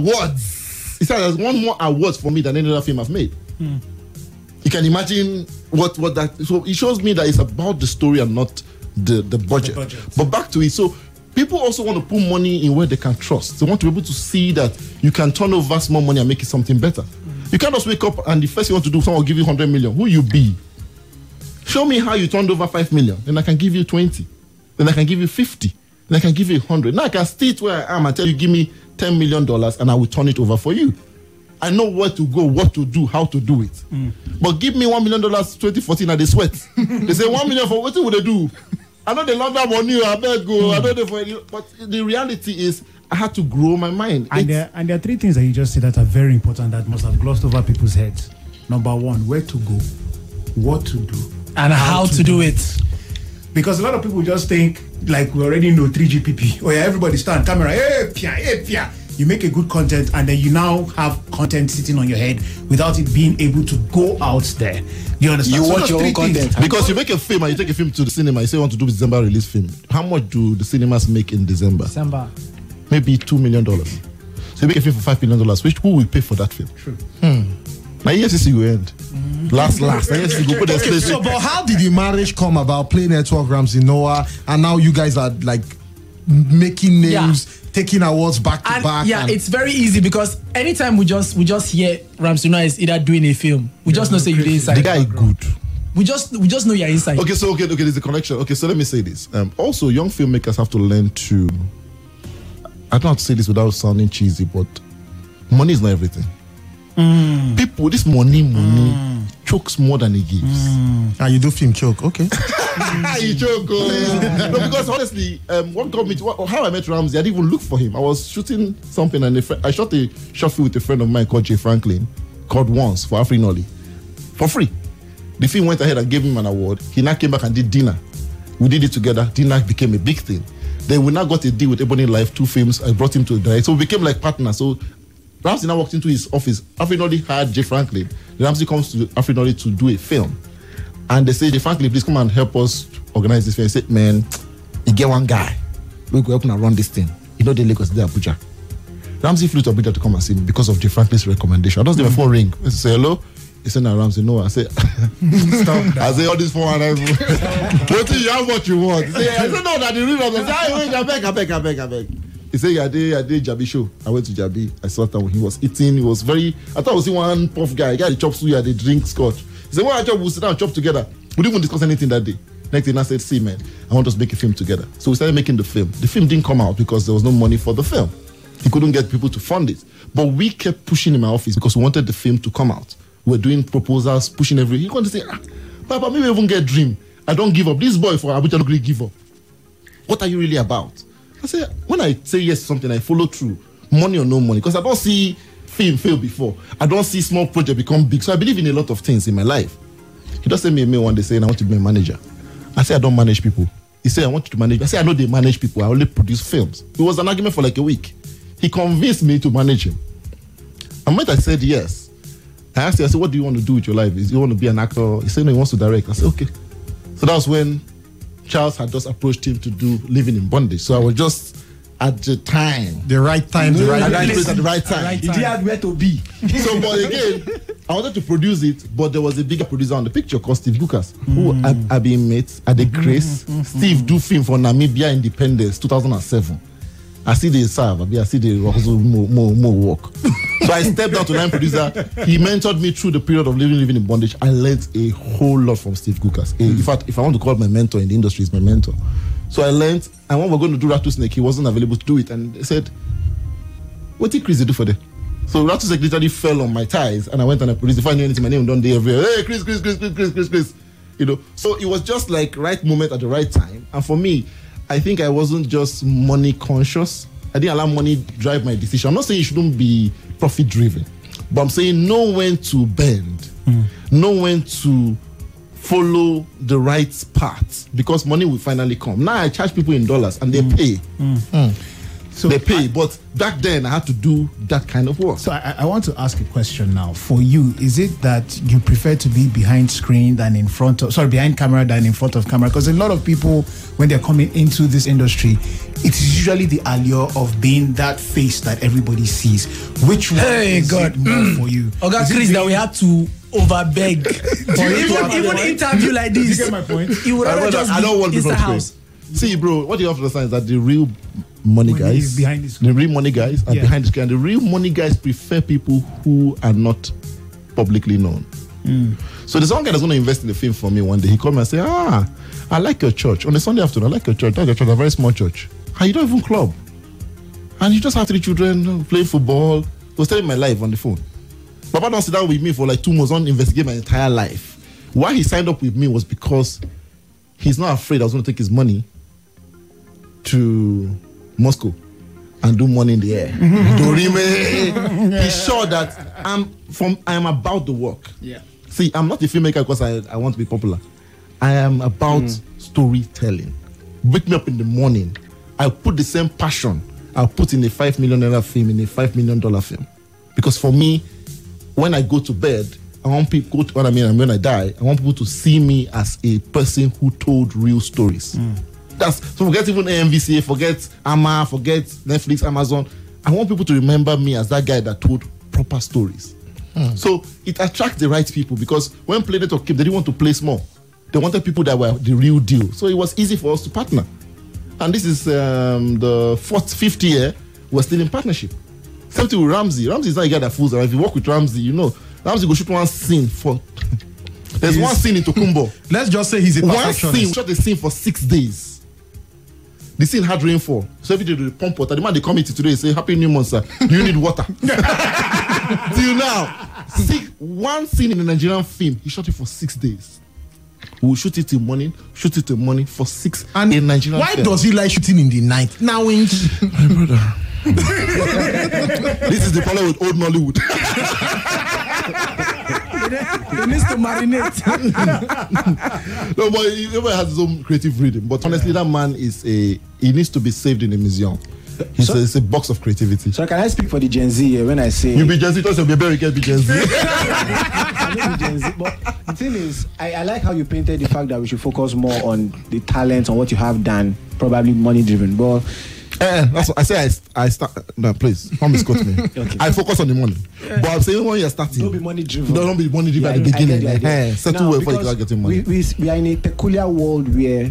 It has won more awards for me than any other film I've made. You can imagine what that... So it shows me that it's about the story and not the budget. But back to it. So people also want to put money in where they can trust. They want to be able to see that you can turn over small money and make it something better. You can't just wake up and the first thing you want to do, someone will give you 100 million. Who you be? Show me how you turned over 5 million. Then I can give you 20. Then I can give you 50. Then I can give you 100. Now I can state where I am and tell you, give me $10 million and I will turn it over for you. I know where to go, what to do, how to do it. But give me $1 million 2014 and they sweat. They say $1 million for what would they do? I know they love that money, I better go. I know they for it. But the reality is I had to grow my mind. And there are 3 things that you just said that are very important that must have glossed over people's heads. Number 1, where to go, what to do, and how to do it. Because a lot of people just think, like we already know 3GPP. Oh yeah, everybody stand, camera, hey, pia. you make a good content, and then you now have content sitting on your head without it being able to go out there. You understand? You watch your own content. Because you make a film and you take a film to the cinema, you say you want to do December release film. How much do the cinemas make in December? Maybe $2 million. So you make a film for $5 million, which who will pay for that film? True. Now EFCC will end. Last. Now EFCC go put their Okay, so but how did the marriage come about? Play Network, Ramsey Noah, and now you guys are like making names, taking awards back to back. Yeah, it's very easy because anytime we just hear Ramsey Noah is either doing a film, we just know say you're inside. The guy is good. We just know you're inside. Okay, there's a connection. Okay, so let me say this. Also, young filmmakers have to learn to. I don't have to say this without sounding cheesy, but money is not everything. People, this money chokes more than it gives. And you do film choke, okay? You choke. No, because honestly, what got me to how I met Ramsey, I didn't even look for him. I was shooting something, and I shot a short film with a friend of mine called Jay Franklin, called Once for Afrinoli, for free. The film went ahead and gave him an award. He now came back and did Dinner. We did it together. Dinner became a big thing. Then we now got a deal with Ebony Life, 2 films. I brought him to direct. So we became like partners. So Ramsey now walked into his office. Afrinoli hired Jay Franklin. Ramsey comes to Afrinoli to do a film. And they say, Jay Franklin, please come and help us organize this film. I said, man, you get one guy. We go help and run this thing. You know, the Lagos, they Abuja. Ramsey flew to Abuja to come and see me because of Jay Franklin's recommendation. I don't see my phone ring. I say, hello? He said, no, Ramsey, no. I said, I say, all this phone. Wait till you have what you want. He said, I said, no, that the real Ramsey. I beg. He said, I did Jabi show. I went to Jabi. I saw that when he was eating. He was very, I thought I was one puff guy. He got the chop suya, they drink scotch. He said, well, I chop, we'll sit down and chop together. We didn't even discuss anything that day. Next thing I said, see, man, I want us to make a film together. So we started making the film. The film didn't come out because there was no money for the film. He couldn't get people to fund it. But we kept pushing in my office because we wanted the film to come out. We were doing proposals, pushing everything. He wanted to say, Papa, maybe I even get dream. I don't give up. This boy for Abuja don't really give up. What are you really about? I say, when I say yes to something, I follow through. Money or no money. Because I don't see film fail before. I don't see small project become big. So I believe in a lot of things in my life. He just sent me a mail one day saying, I want to be a manager. I say, I don't manage people. He said, I want you to manage. I say, I know they manage people. I only produce films. It was an argument for like a week. He convinced me to manage him. And when I said yes, I asked him, I said, what do you want to do with your life? Is you want to be an actor? He said, no, he wants to direct. I said, okay. So that was when Charles had just approached him to do Living in Bondage. So I was just at the time. The right time, the right place at the right time. He had where to be. So, but again, I wanted to produce it, but there was a bigger producer on the picture called Steve Lucas, who I've been met at the Grace. Steve do film for Namibia Independence 2007. I see the serve, I see the more work. So I stepped down to line producer. He mentored me through the period of living in bondage. I learned a whole lot from Steve Lucas. In fact, if I want to call my mentor in the industry, he's my mentor. So I learned, and when we're going to do Rattlesnake, he wasn't available to do it. And they said, what did Chris do for them? So Rattlesnake literally fell on my thighs, and I went and I produced. If I knew anything, my name done day everywhere. Hey, Chris. You know, so it was just like right moment at the right time. And for me, I think I wasn't just money conscious. I didn't allow money drive my decision. I'm not saying you shouldn't be profit driven, but I'm saying know when to bend, know when to follow the right path, because money will finally come. Now I charge people in dollars and they pay. So they pay, but back then I had to do that kind of work. So I want to ask a question now. For you, is it that you prefer to be behind screen than in front of, behind camera than in front of camera? Because a lot of people, when they're coming into this industry, it is usually the allure of being that face that everybody sees. Which one is it more for you? Okay, Chris, that we have to overbeg. even interview like this. You get my point? I don't want people to see, bro, what you have to understand is that the real money guys, the real money guys are behind the screen. And the real money guys prefer people who are not publicly known. So there's one guy that's going to invest in the film for me one day. He called me and said, I like your church. On a Sunday afternoon, I like your church. That's your church, a very small church. And you don't even club. And you just have 3 children playing football. He was telling my life on the phone. Papa don't sit down with me for like 2 months, on investigate my entire life. Why he signed up with me was because he's not afraid I was going to take his money to Moscow and do money in the air. He's sure that I am about the work. Yeah. See, I'm not a filmmaker because I want to be popular. I am about storytelling. Wake me up in the morning. I put the same passion I'll put in a $5 million film in a $5 million film. Because for me, when I go to bed, I want people, when I die, I want people to see me as a person who told real stories. So forget even AMVCA, forget AMA, forget Netflix, Amazon. I want people to remember me as that guy that told proper stories. So it attracts the right people, because when Planet or Cape, they didn't want to play small. They wanted people that were the real deal. So it was easy for us to partner. And this is the fifth year we're still in partnership. Same thing with Ramsey. Ramsey is not a guy that fools around. If you work with Ramsey, you know, Ramsey go shoot one scene for... There's one scene in Tokumbo. Let's just say he's a perfectionist. One scene, shot the scene for 6 days. The scene had rainfall. So every day they pump water. The man they come in today and say, Happy New Month, sir. Do you need water? Till now. One scene in a Nigerian film, he shot it for 6 days. We'll shoot it till morning, for 6 and in Nigerian why film. Does he like shooting in the night? Now, my brother. This is the problem with old Nollywood. He needs to marinate. No, but everybody has his own creative rhythm. But honestly, that man he needs to be saved in a museum. It's a box of creativity. So can I speak for the Gen Z here when I say... You be Gen Z, because you'll be very can be Gen Z. I know the Gen Z, but the thing is, I like how you painted the fact that we should focus more on the talent, on what you have done, probably money driven. But that's what I say. I start. No, please, don't misquote me. Okay. I focus on the money, but I'm saying when you're starting, don't be money driven. Don't be money driven at the beginning. Settle well before you start getting money. We are in a peculiar world where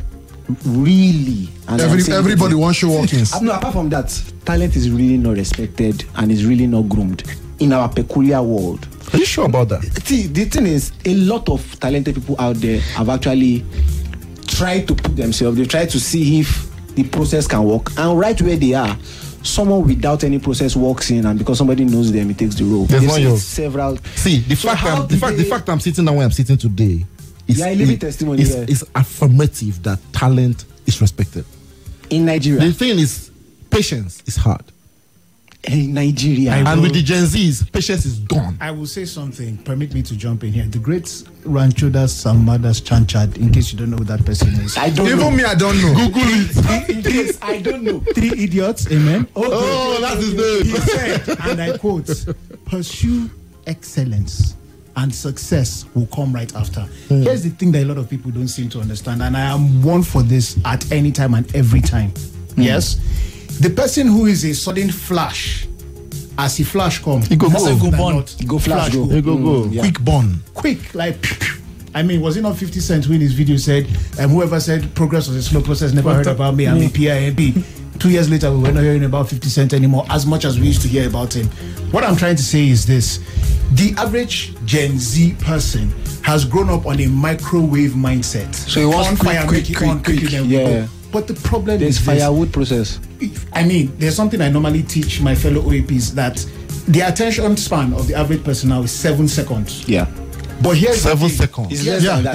really everybody wants show walkings. No, apart from that, talent is really not respected and is really not groomed in our peculiar world. Are you sure about that? See, the thing is, a lot of talented people out there have actually tried to put themselves. They try to see if the process can work, and right where they are, someone without any process walks in, and because somebody knows them, it takes the role. There's several. See, the fact I'm sitting down where I'm sitting today is a living testimony. It's affirmative that talent is respected in Nigeria. The thing is, patience is hard in Nigeria, and with the Gen Zs, patience is gone. I will say something. Permit me to jump in here. The great Ranchodas Samadas Chanchad, in case you don't know who that person is. I don't know. Even me, I don't know. Google it. In case I don't know. 3 idiots, amen. Oh, that's his name. He said, and I quote, pursue excellence and success will come right after. Here's the thing that a lot of people don't seem to understand, and I am one for this at any time and every time. Yes? The person who is a sudden flash, as he flash come, he go burn. Go flash, go. He go. Yeah. Quick burn. Quick, like, I mean, was it not 50 Cent who in his video said, whoever said progress was a slow process never heard about me, I'm a PIMP. 2 years later, we were not hearing about 50 Cent anymore, as much as we used to hear about him. What I'm trying to say is this. The average Gen Z person has grown up on a microwave mindset. So he wants quick. Yeah. But the problem is firewood process. I mean, there's something I normally teach my fellow OAPs, that the attention span of the average person now is 7 seconds. Yeah. But here's 7 seconds.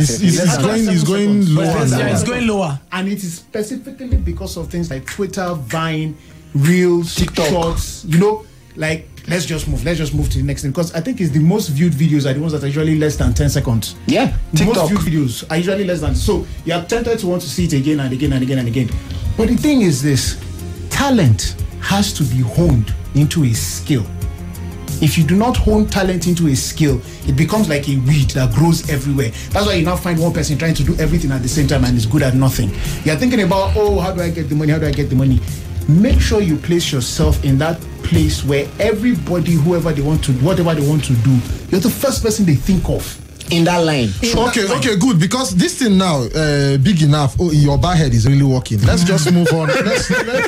It's going lower. Yeah, it's going lower. And it is specifically because of things like Twitter, Vine, Reels, TikTok. Shorts, you know, like let's just move to the next thing, because I think it's the most viewed videos are the ones that are usually less than 10 seconds. Yeah, the TikTok. most viewed videos are usually less than, so you're tempted to want to see it again and again and again and again. But the thing is this, talent has to be honed into a skill. If you do not hone talent into a skill, it becomes like a weed that grows everywhere. That's why you now find one person trying to do everything at the same time and is good at nothing. You're thinking about, how do I get the money? Make sure you place yourself in that place where everybody, whatever they want to do, you're the first person they think of. In that line. Okay, good. Because this thing now, big enough. Oh, your bar head is really working. Let's just move on. Let's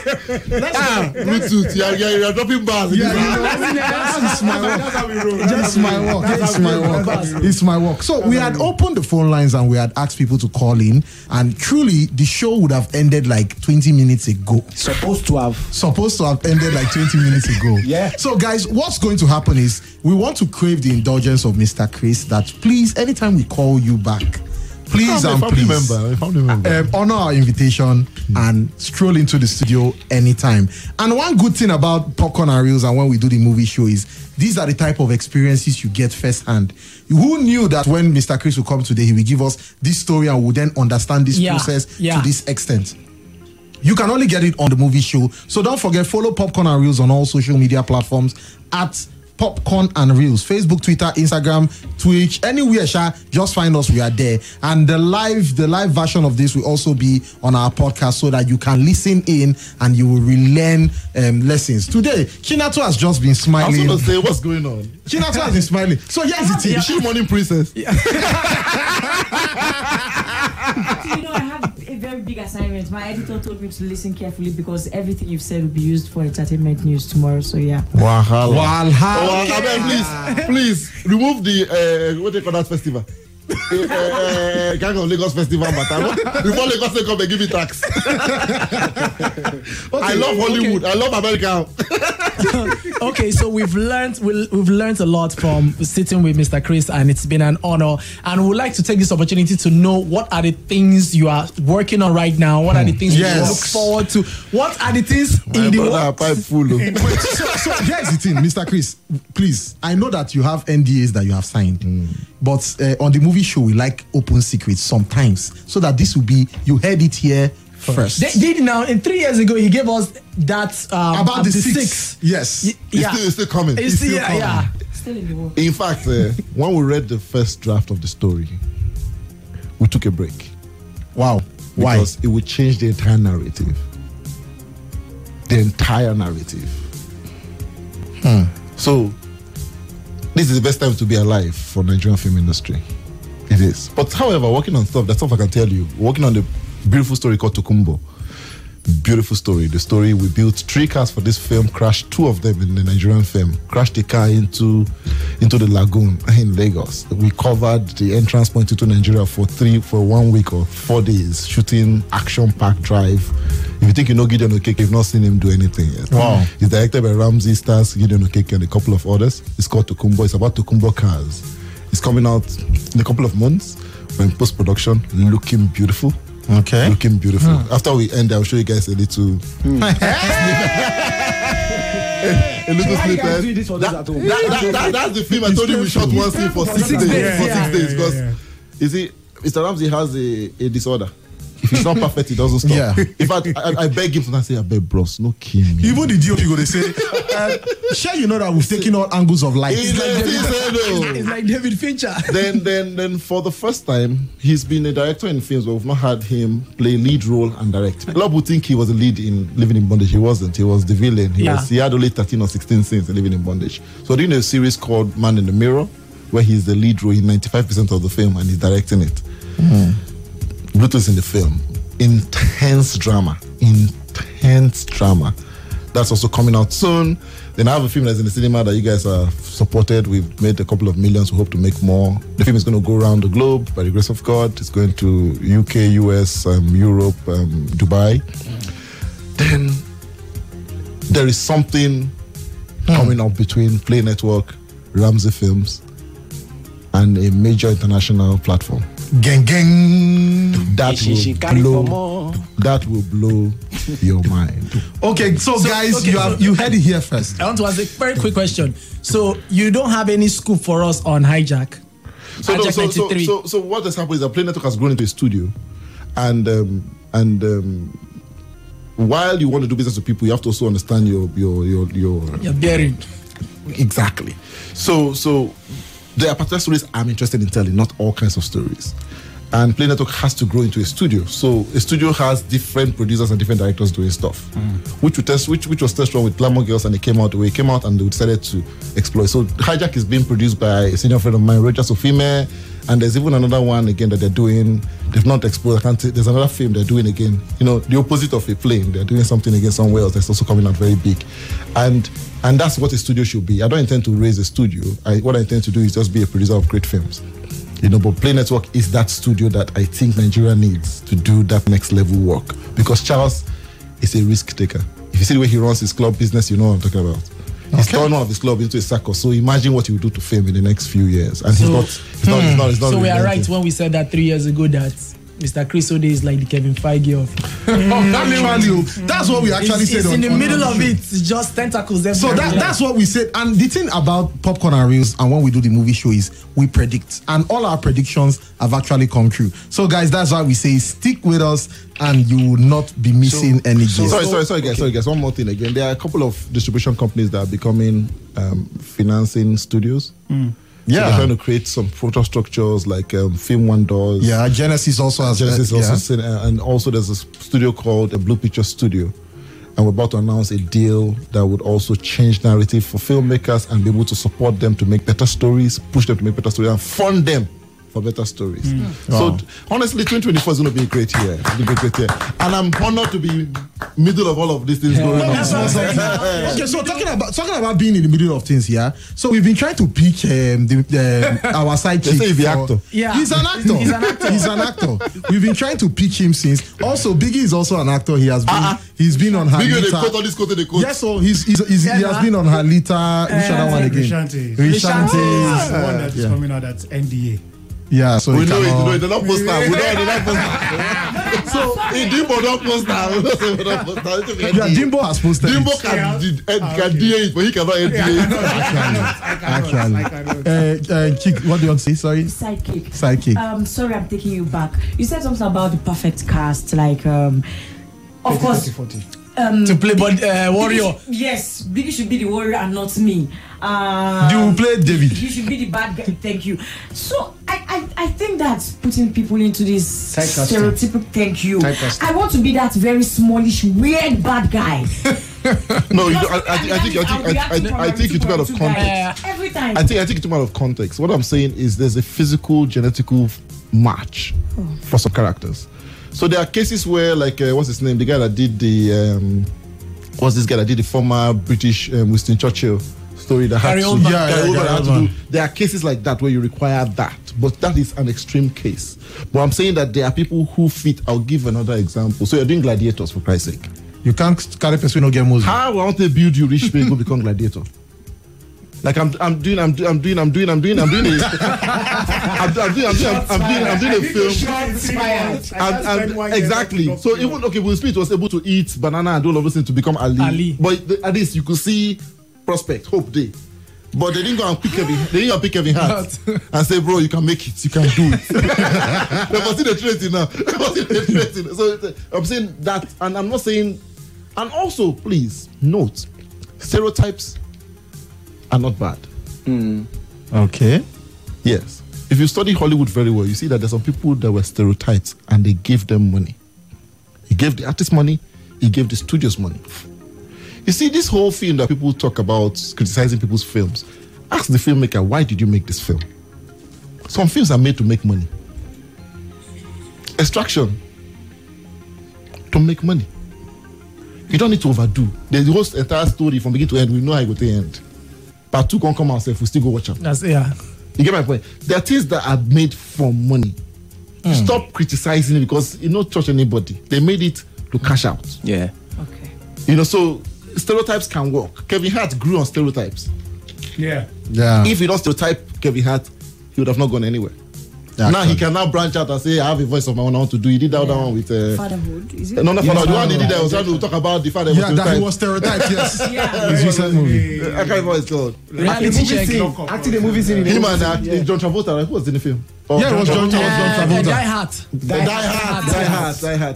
Bluetooth. You're dropping bars. It's my work. So we had opened the phone lines and we had asked people to call in, and truly the show would have ended like 20 minutes ago. Supposed to have ended like 20 minutes ago. Yeah. So guys, what's going to happen is we want to crave the indulgence of Mr. Chris that please, anytime we call you back, please honor our invitation and stroll into the studio anytime. And one good thing about Popcorn and Reels and when we do the movie show is these are the type of experiences you get firsthand. Who knew that when Mr. Chris will come today, he will give us this story and we'll then understand this process to this extent? You can only get it on the movie show. So don't forget, follow Popcorn and Reels on all social media platforms at Popcorn and Reels. Facebook, Twitter, Instagram, Twitch, anywhere, just find us. We are there. And the live version of this will also be on our podcast so that you can listen in and you will relearn lessons. Today, Chinato has just been smiling. I was going to say, what's going on? Chinato has been smiling. So here's the thing. Is she morning princess? You know, I have a very big assignment. My editor told me to listen carefully because everything you've said will be used for entertainment news tomorrow. So yeah. Walhalla. Please remove the what they call that festival. Gang of Lagos Festival before Lagos they come and give me tax. I love Hollywood. I love America. Okay, so we've learned a lot from sitting with Mr. Chris, and it's been an honor. And we'd like to take this opportunity to know what are the things you are working on right now. What are the things you look forward to? What are the things in the works? So here's the thing, Mr. Chris. Please, I know that you have NDAs that you have signed, but on the movie show we like open secrets sometimes, so that this will be, you heard it here first. They did now. And 3 years ago, he gave us that about the six. Yes, it's still coming. It's still coming. Yeah. Still in the world. In fact, when we read the first draft of the story, we took a break. Wow. Why? Because it would change the entire narrative. The entire narrative. So this is the best time to be alive for Nigerian film industry. It is. But however, working on stuff, that's stuff I can tell you. Working on the beautiful story called Tokumbo. Beautiful story. The story, we built 3 cars for this film, crashed 2 of them in the Nigerian film, crashed the car into the lagoon in Lagos. We covered the entrance point into Nigeria for 1 week or 4 days, shooting action-packed drive. If you think you know Gideon Okeke, you've not seen him do anything yet. Wow. It's directed by Ramsey Stars, Gideon Okeke, and a couple of others. It's called Tokumbo. It's about Tokumbo cars. It's coming out in a couple of months. We're in post-production, looking beautiful. Okay. Looking beautiful. After we end, I'll show you guys a little snippet. That's the film I told you we shot one scene for 6 days. For 6 days. Because, you see, Mr. Ramsey has a disorder. If he's not perfect, he doesn't stop. Yeah. In fact, I beg him to not say, I beg bros, no kill me. Even the DOP go, they say, sure, you know that we've taken all angles of light. It's like David Fincher. Then for the first time, he's been a director in films, but we've not had him play lead role and direct. A lot of people think he was a lead in Living in Bondage. He wasn't. He was the villain. He had only 13 or 16 scenes in Living in Bondage. So doing a series called Man in the Mirror, where he's the lead role in 95% of the film and he's directing it. Bluetooth in the film. Intense drama. That's also coming out soon. Then I have a film that's in the cinema that you guys have supported. We've made a couple of millions. We hope to make more. The film is going to go around the globe by the grace of God. It's going to UK, US, Europe, Dubai. Then there is something coming up between Play Network, Ramsey Films, and a major international platform. Gang. That will blow your mind. Okay, so guys, you heard it here first. I want to ask a very quick question. So you don't have any scoop for us on Hijack? So what has happened is that Play Network has grown into a studio, and while you want to do business with people, you have to also understand your bearing. Exactly. So there are particular stories I'm interested in telling, not all kinds of stories. And Play Network has to grow into a studio. So a studio has different producers and different directors doing stuff, which was test run with Glamour Girls, and it came out the way it came out, and they decided to exploit. So Hijack is being produced by a senior friend of mine, Roger Sofime, and there's even another one again that they're doing. They've not explored. There's another film they're doing again. You know, the opposite of a plane. They're doing something again somewhere else that's also coming out very big, and that's what a studio should be. I don't intend to raise a studio. What I intend to do is just be a producer of great films. You know, but Play Network is that studio that I think Nigeria needs to do that next level work, because Charles is a risk taker. If you see the way he runs his club business, you know what I'm talking about. He's turned one of his club into a circus. So imagine what he will do to film in the next few years. And he's not. So we are right when we said that 3 years ago that Mr. Chris Ode is like the Kevin Feige of. That's what we actually said. It's in the middle of it. It's just tentacles. So that's what we said. And the thing about Popcorn and Reels and when we do the movie show is we predict, and all our predictions have actually come true. So guys, that's why we say stick with us, and you will not be missing any guests. Sorry guys. One more thing again. There are a couple of distribution companies that are becoming financing studios. Yeah, so they're trying to create some photo structures like Film One does. Yeah, Genesis also has. And also there's a studio called a Blue Picture Studio, and we're about to announce a deal that would also change narrative for filmmakers and be able to support them to make better stories, push them to make better stories, and fund them for better stories. So honestly, 2024 is going to be a great year. And I'm honored to be middle of all of these things going on. Okay, so talking about being in the middle of things here. So we've been trying to pitch our side chick. He's an actor. Yeah. He's an actor. We've been trying to pitch him since. Also, Biggie is also an actor. He has been. He's been on Halita. Biggie, they quote all this quote. Yes, so he has been on Halita. Which other one again? Rishanti. The one that's coming out. That's NDA. Yeah, so we know it. They're not post now. We know they're not post now. So Jimbo don't post now. Yeah, Jimbo has posted. Jimbo can DA it, but he cannot NDA it. Actually. What do you want to say? Sorry. Sidekick. Sorry, I'm taking you back. You said something about the perfect cast, like of course. 40. To play warrior. Yes, Biggie should be the warrior and not me. You play David. You should be the bad guy. Thank you. So I think that's putting people into this stereotypical. Thank you. I want to be that very smallish, weird bad guy. No, I think you took out of context. Every time. I think you took out of context. What I'm saying is there's a physical, genetical match for some characters. So there are cases where, like, what's his name? The guy that did the former British Winston Churchill story that had to, do. There are cases like that where you require that, but that is an extreme case. But I'm saying that there are people who fit. I'll give another example. So you're doing gladiators, for Christ's sake. You can't carry person no get Moses. How I want to build you rich people become gladiator? Like I'm doing a film. Exactly. So even Will Smith was able to eat banana and do all of those things to become Ali. But at least you could see prospect, hope day. But they didn't go and pick Kevin Hart and say, bro, you can make it, you can do it. They must see the training now. So I'm saying that, and I'm not saying, and also please note, stereotypes are not bad. Okay. Yes. If you study Hollywood very well, you see that there's some people that were stereotypes and they gave them money. He gave the artist money, he gave the studios money. You see, this whole film that people talk about criticizing people's films, ask the filmmaker, why did you make this film? Some films are made to make money. Extraction, to make money. You don't need to overdo. The whole entire story from beginning to end, we know how it will end. Part 2 can't come out, we still go watch them. You get my point? There are things that are made for money. Stop criticizing it because you don't touch anybody. They made it to cash out. Yeah. Okay. So stereotypes can work. Kevin Hart grew on stereotypes. Yeah. If you don't stereotype Kevin Hart, he would have not gone anywhere. Now he can now branch out and say, I have a voice of my own, I want to do. He did that one with Fatherhood. Is it? No, fatherhood. The one he did that was trying to talk about the father. Yeah, that he was stereotyped. Yes. His recent movie. I can't remember what it's called. Reality check. Actually, the movie scene. Him and John Travolta. Who was in the film? Yeah, it was John Travolta. Die Hard.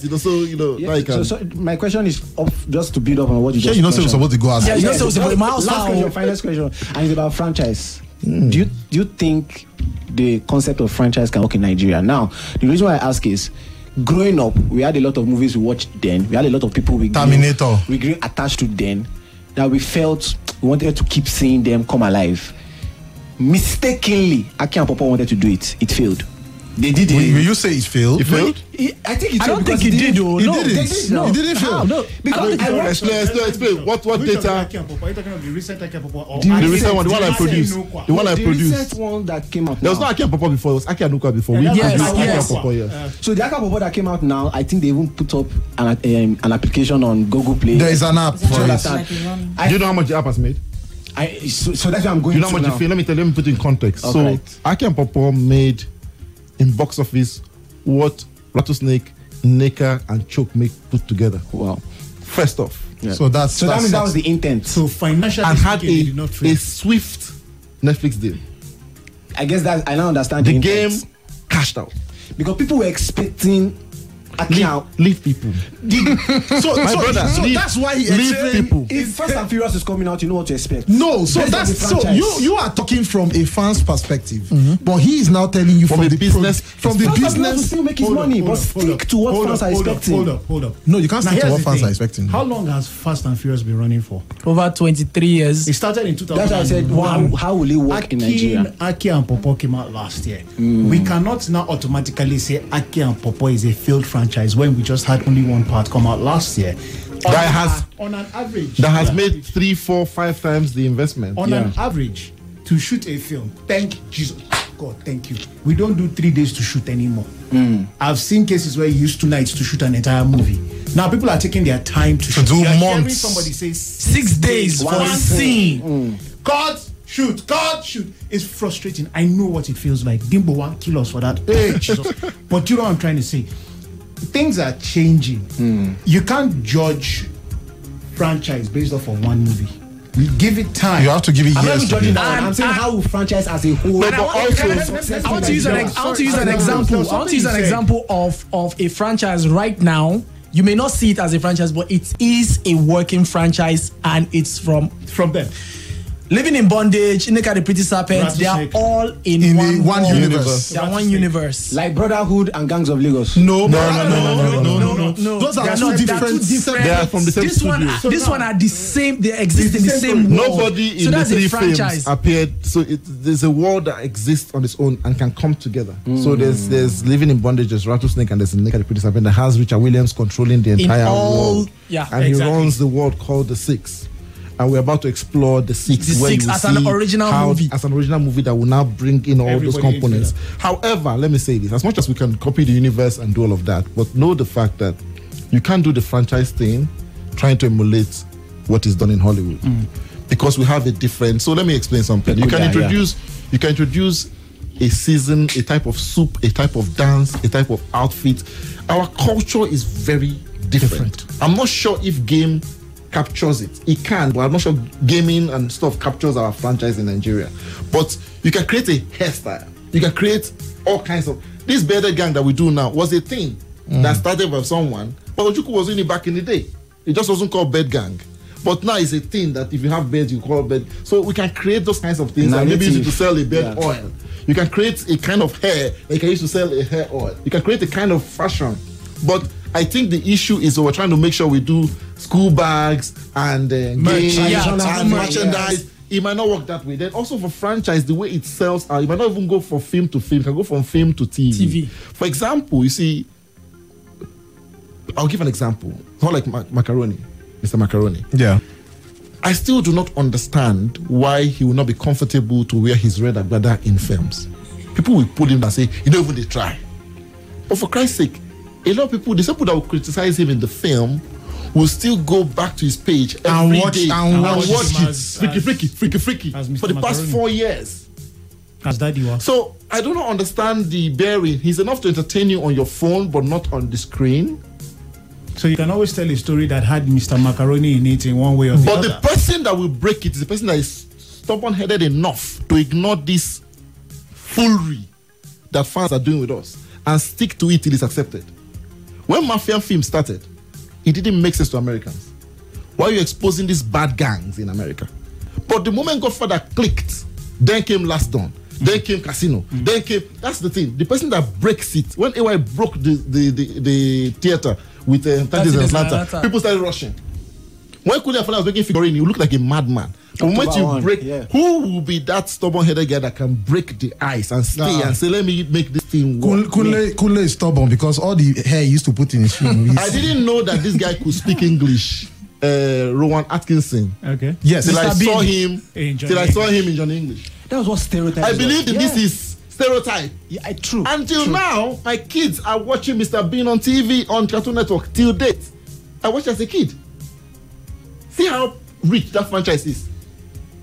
So my question is just to build up on what you just mentioned. Supposed to go ask. Yeah, last question, final question, and it's about franchise. Do you think the concept of franchise can work in Nigeria? Now, the reason why I ask is, growing up, we had a lot of movies we watched then. We had a lot of people we grew attached to then, that we felt we wanted to keep seeing them come alive. Mistakenly, Aki and Papa wanted to do it. It failed. They did it. Will you say it failed? It failed? I think it failed. I don't think it did. No, it didn't fail. No. Because explain. What data? Are you talking of the recent Aki and Papa? The recent one, the one I produced. The one I produced. The recent one that came out. There was not Aki and Papa before. It was Aki and Nuka before. Yes. So the Aki and Papa that came out now, I think they even put up an application on Google Play. There is an app for it. Do you know how much the app has made? So that's what I'm going to. You know how much you feel? Let me put it in context. Okay. So Aki and Papa made in box office what Rattlesnake, Neka, and Choke put together. Wow. First off. Yeah. So that means that was the intent. So financially, and had a swift Netflix deal. I guess that I now understand the game cashed out because people were expecting leave people. So that's why he leave people. If Fast and Furious is coming out, you know what to expect. No, so that's so you are talking from a fan's perspective, but he is now telling you from the business. From the business, still make his money, but stick to what fans are expecting. Hold up. No, you can't stick to what fans are expecting. How long has Fast and Furious been running for? Over 23 years. It started in 2001. That's why I said, how will it work in Nigeria? Aki and Popo came out last year. We cannot now automatically say Aki and Popo is a failed franchise when we just had only one part come out last year. On an average that has made 3, 4, 5 times the investment. On an average, to shoot a film, thank Jesus, God, thank you. We don't do 3 days to shoot anymore. I've seen cases where you use 2 nights to shoot an entire movie. Now people are taking their time to shoot. Do months. Hearing somebody say 6 days for one scene. God shoot. It's frustrating. I know what it feels like. Dimbo won't kill us for that. Hey, Jesus. But you know what I'm trying to say. Things are changing. You can't judge franchise based off of one movie. You give it time. You have to give it years. I'm not judging that. I'm saying how franchise as a whole. I want to use an example of a franchise right now. You may not see it as a franchise, but it is a working franchise, and it's from them. Living in Bondage, Neka the Pretty Serpent, they are all in one universe. They are one universe. Like Brotherhood and Gangs of Lagos. No. Those are two different. They are from the same studio. This one are the same. They exist in the same world. Nobody in the 3 films appeared. So there's a world that exists on its own and can come together. So there's Living in Bondage, there's Rattlesnake, and there's Neka the Pretty Serpent that has Richard Williams controlling the entire world. Yeah, and he runs the world called The Six. And we're about to explore The Six as an original movie. As an original movie that will now bring in all those components. However, let me say this. As much as we can copy the universe and do all of that, but know the fact that you can't do the franchise thing trying to emulate what is done in Hollywood. Because we have a different... So let me explain something. You can introduce a season, a type of soup, a type of dance, a type of outfit. Our culture is very different. I'm not sure if game captures it. It can, but I'm not sure gaming and stuff captures our franchise in Nigeria. But you can create a hairstyle. You can create all kinds of... This bearded gang that we do now was a thing that started by someone, but Ojukwu was doing it back in the day. It just wasn't called beard gang. But now it's a thing that if you have beards, you call it beard. So we can create those kinds of things. And maybe use it to sell a beard oil. You can create a kind of hair that you can use to sell a hair oil. You can create a kind of fashion. But I think the issue is we're trying to make sure we do school bags and merchandise. It might not work that way. Then also for franchise, the way it sells, it might not even go from film to film. It can go from film to TV. For example, you see, I'll give an example. It's not like Macaroni, Mr. Macaroni. Yeah. I still do not understand why he will not be comfortable to wear his red agbada in films. People will pull him and say, you don't even try. But for Christ's sake, a lot of people, the people that will criticize him in the film will still go back to his page every day and watch it. Freaky. For the past 4 years. As Daddy was. So I do not understand the bearing. He's enough to entertain you on your phone, but not on the screen. So you can always tell a story that had Mr. Macaroni in it in one way or the other. But the person that will break it is the person that is stubborn-headed enough to ignore this foolery that fans are doing with us and stick to it till it's accepted. When Mafia film started, it didn't make sense to Americans. Why are you exposing these bad gangs in America? But the moment Godfather clicked, then came Last Dawn, then came Casino, then came... That's the thing. The person that breaks it, when AY broke the theater with Tadis in Atlanta, people started rushing. When Kuli Afala was making Figurine, you look like a madman. But when you break, who will be that stubborn-headed guy that can break the ice and stay and say, let me make this thing work? Kunle is stubborn because all the hair he used to put in his film. I didn't know that this guy could speak English. Rowan Atkinson. Okay. Yes. Till I saw him in Johnny English. That was what stereotype. I believe that this is stereotype. Yeah, true. Until now, my kids are watching Mr. Bean on TV on Cartoon Network till date. I watched as a kid. See how rich that franchise is.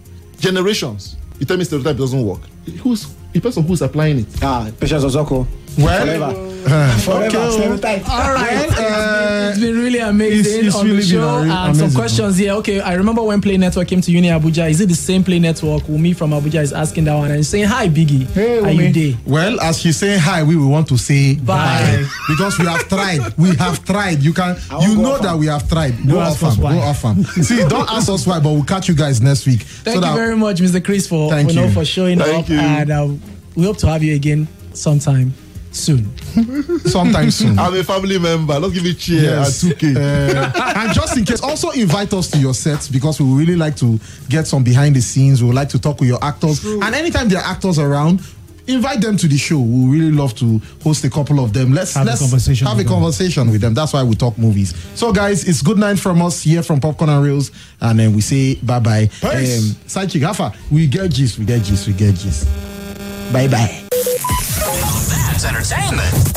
Generations. You tell me stereotype doesn't work. The person who's applying it? Patience Ozoko. Well, Forever. okay. All right. It's been really amazing it's on really the show. been And some amazing. questions here. Okay, I remember when Play Network came to Uni Abuja. Is it the same Play Network? Wumi from Abuja is asking that one and he's saying, hi, Biggie. Hey, are you Wumi. there? Well, as she's saying hi, we will want to say Bye. because we have tried. We have tried. You know that we have tried. Go off farm. See, don't ask us why, but we'll catch you guys next week. Thank you very much, Mr. Chris, for showing up. You. And we hope to have you again sometime soon. Sometime soon. I'm a family member. Let's give it cheer Yes. at 2K. And just in case, also invite us to your sets because we would really like to get some behind the scenes. We would like to talk with your actors. True. And anytime there are actors around, invite them to the show. We really love to host a couple of them. Let's have a conversation with them. That's why we talk movies. So, guys, it's good night from us here from Popcorn and Reels, and then we say bye bye. Sidechick Hafa, we get gist. Bye bye. That's entertainment.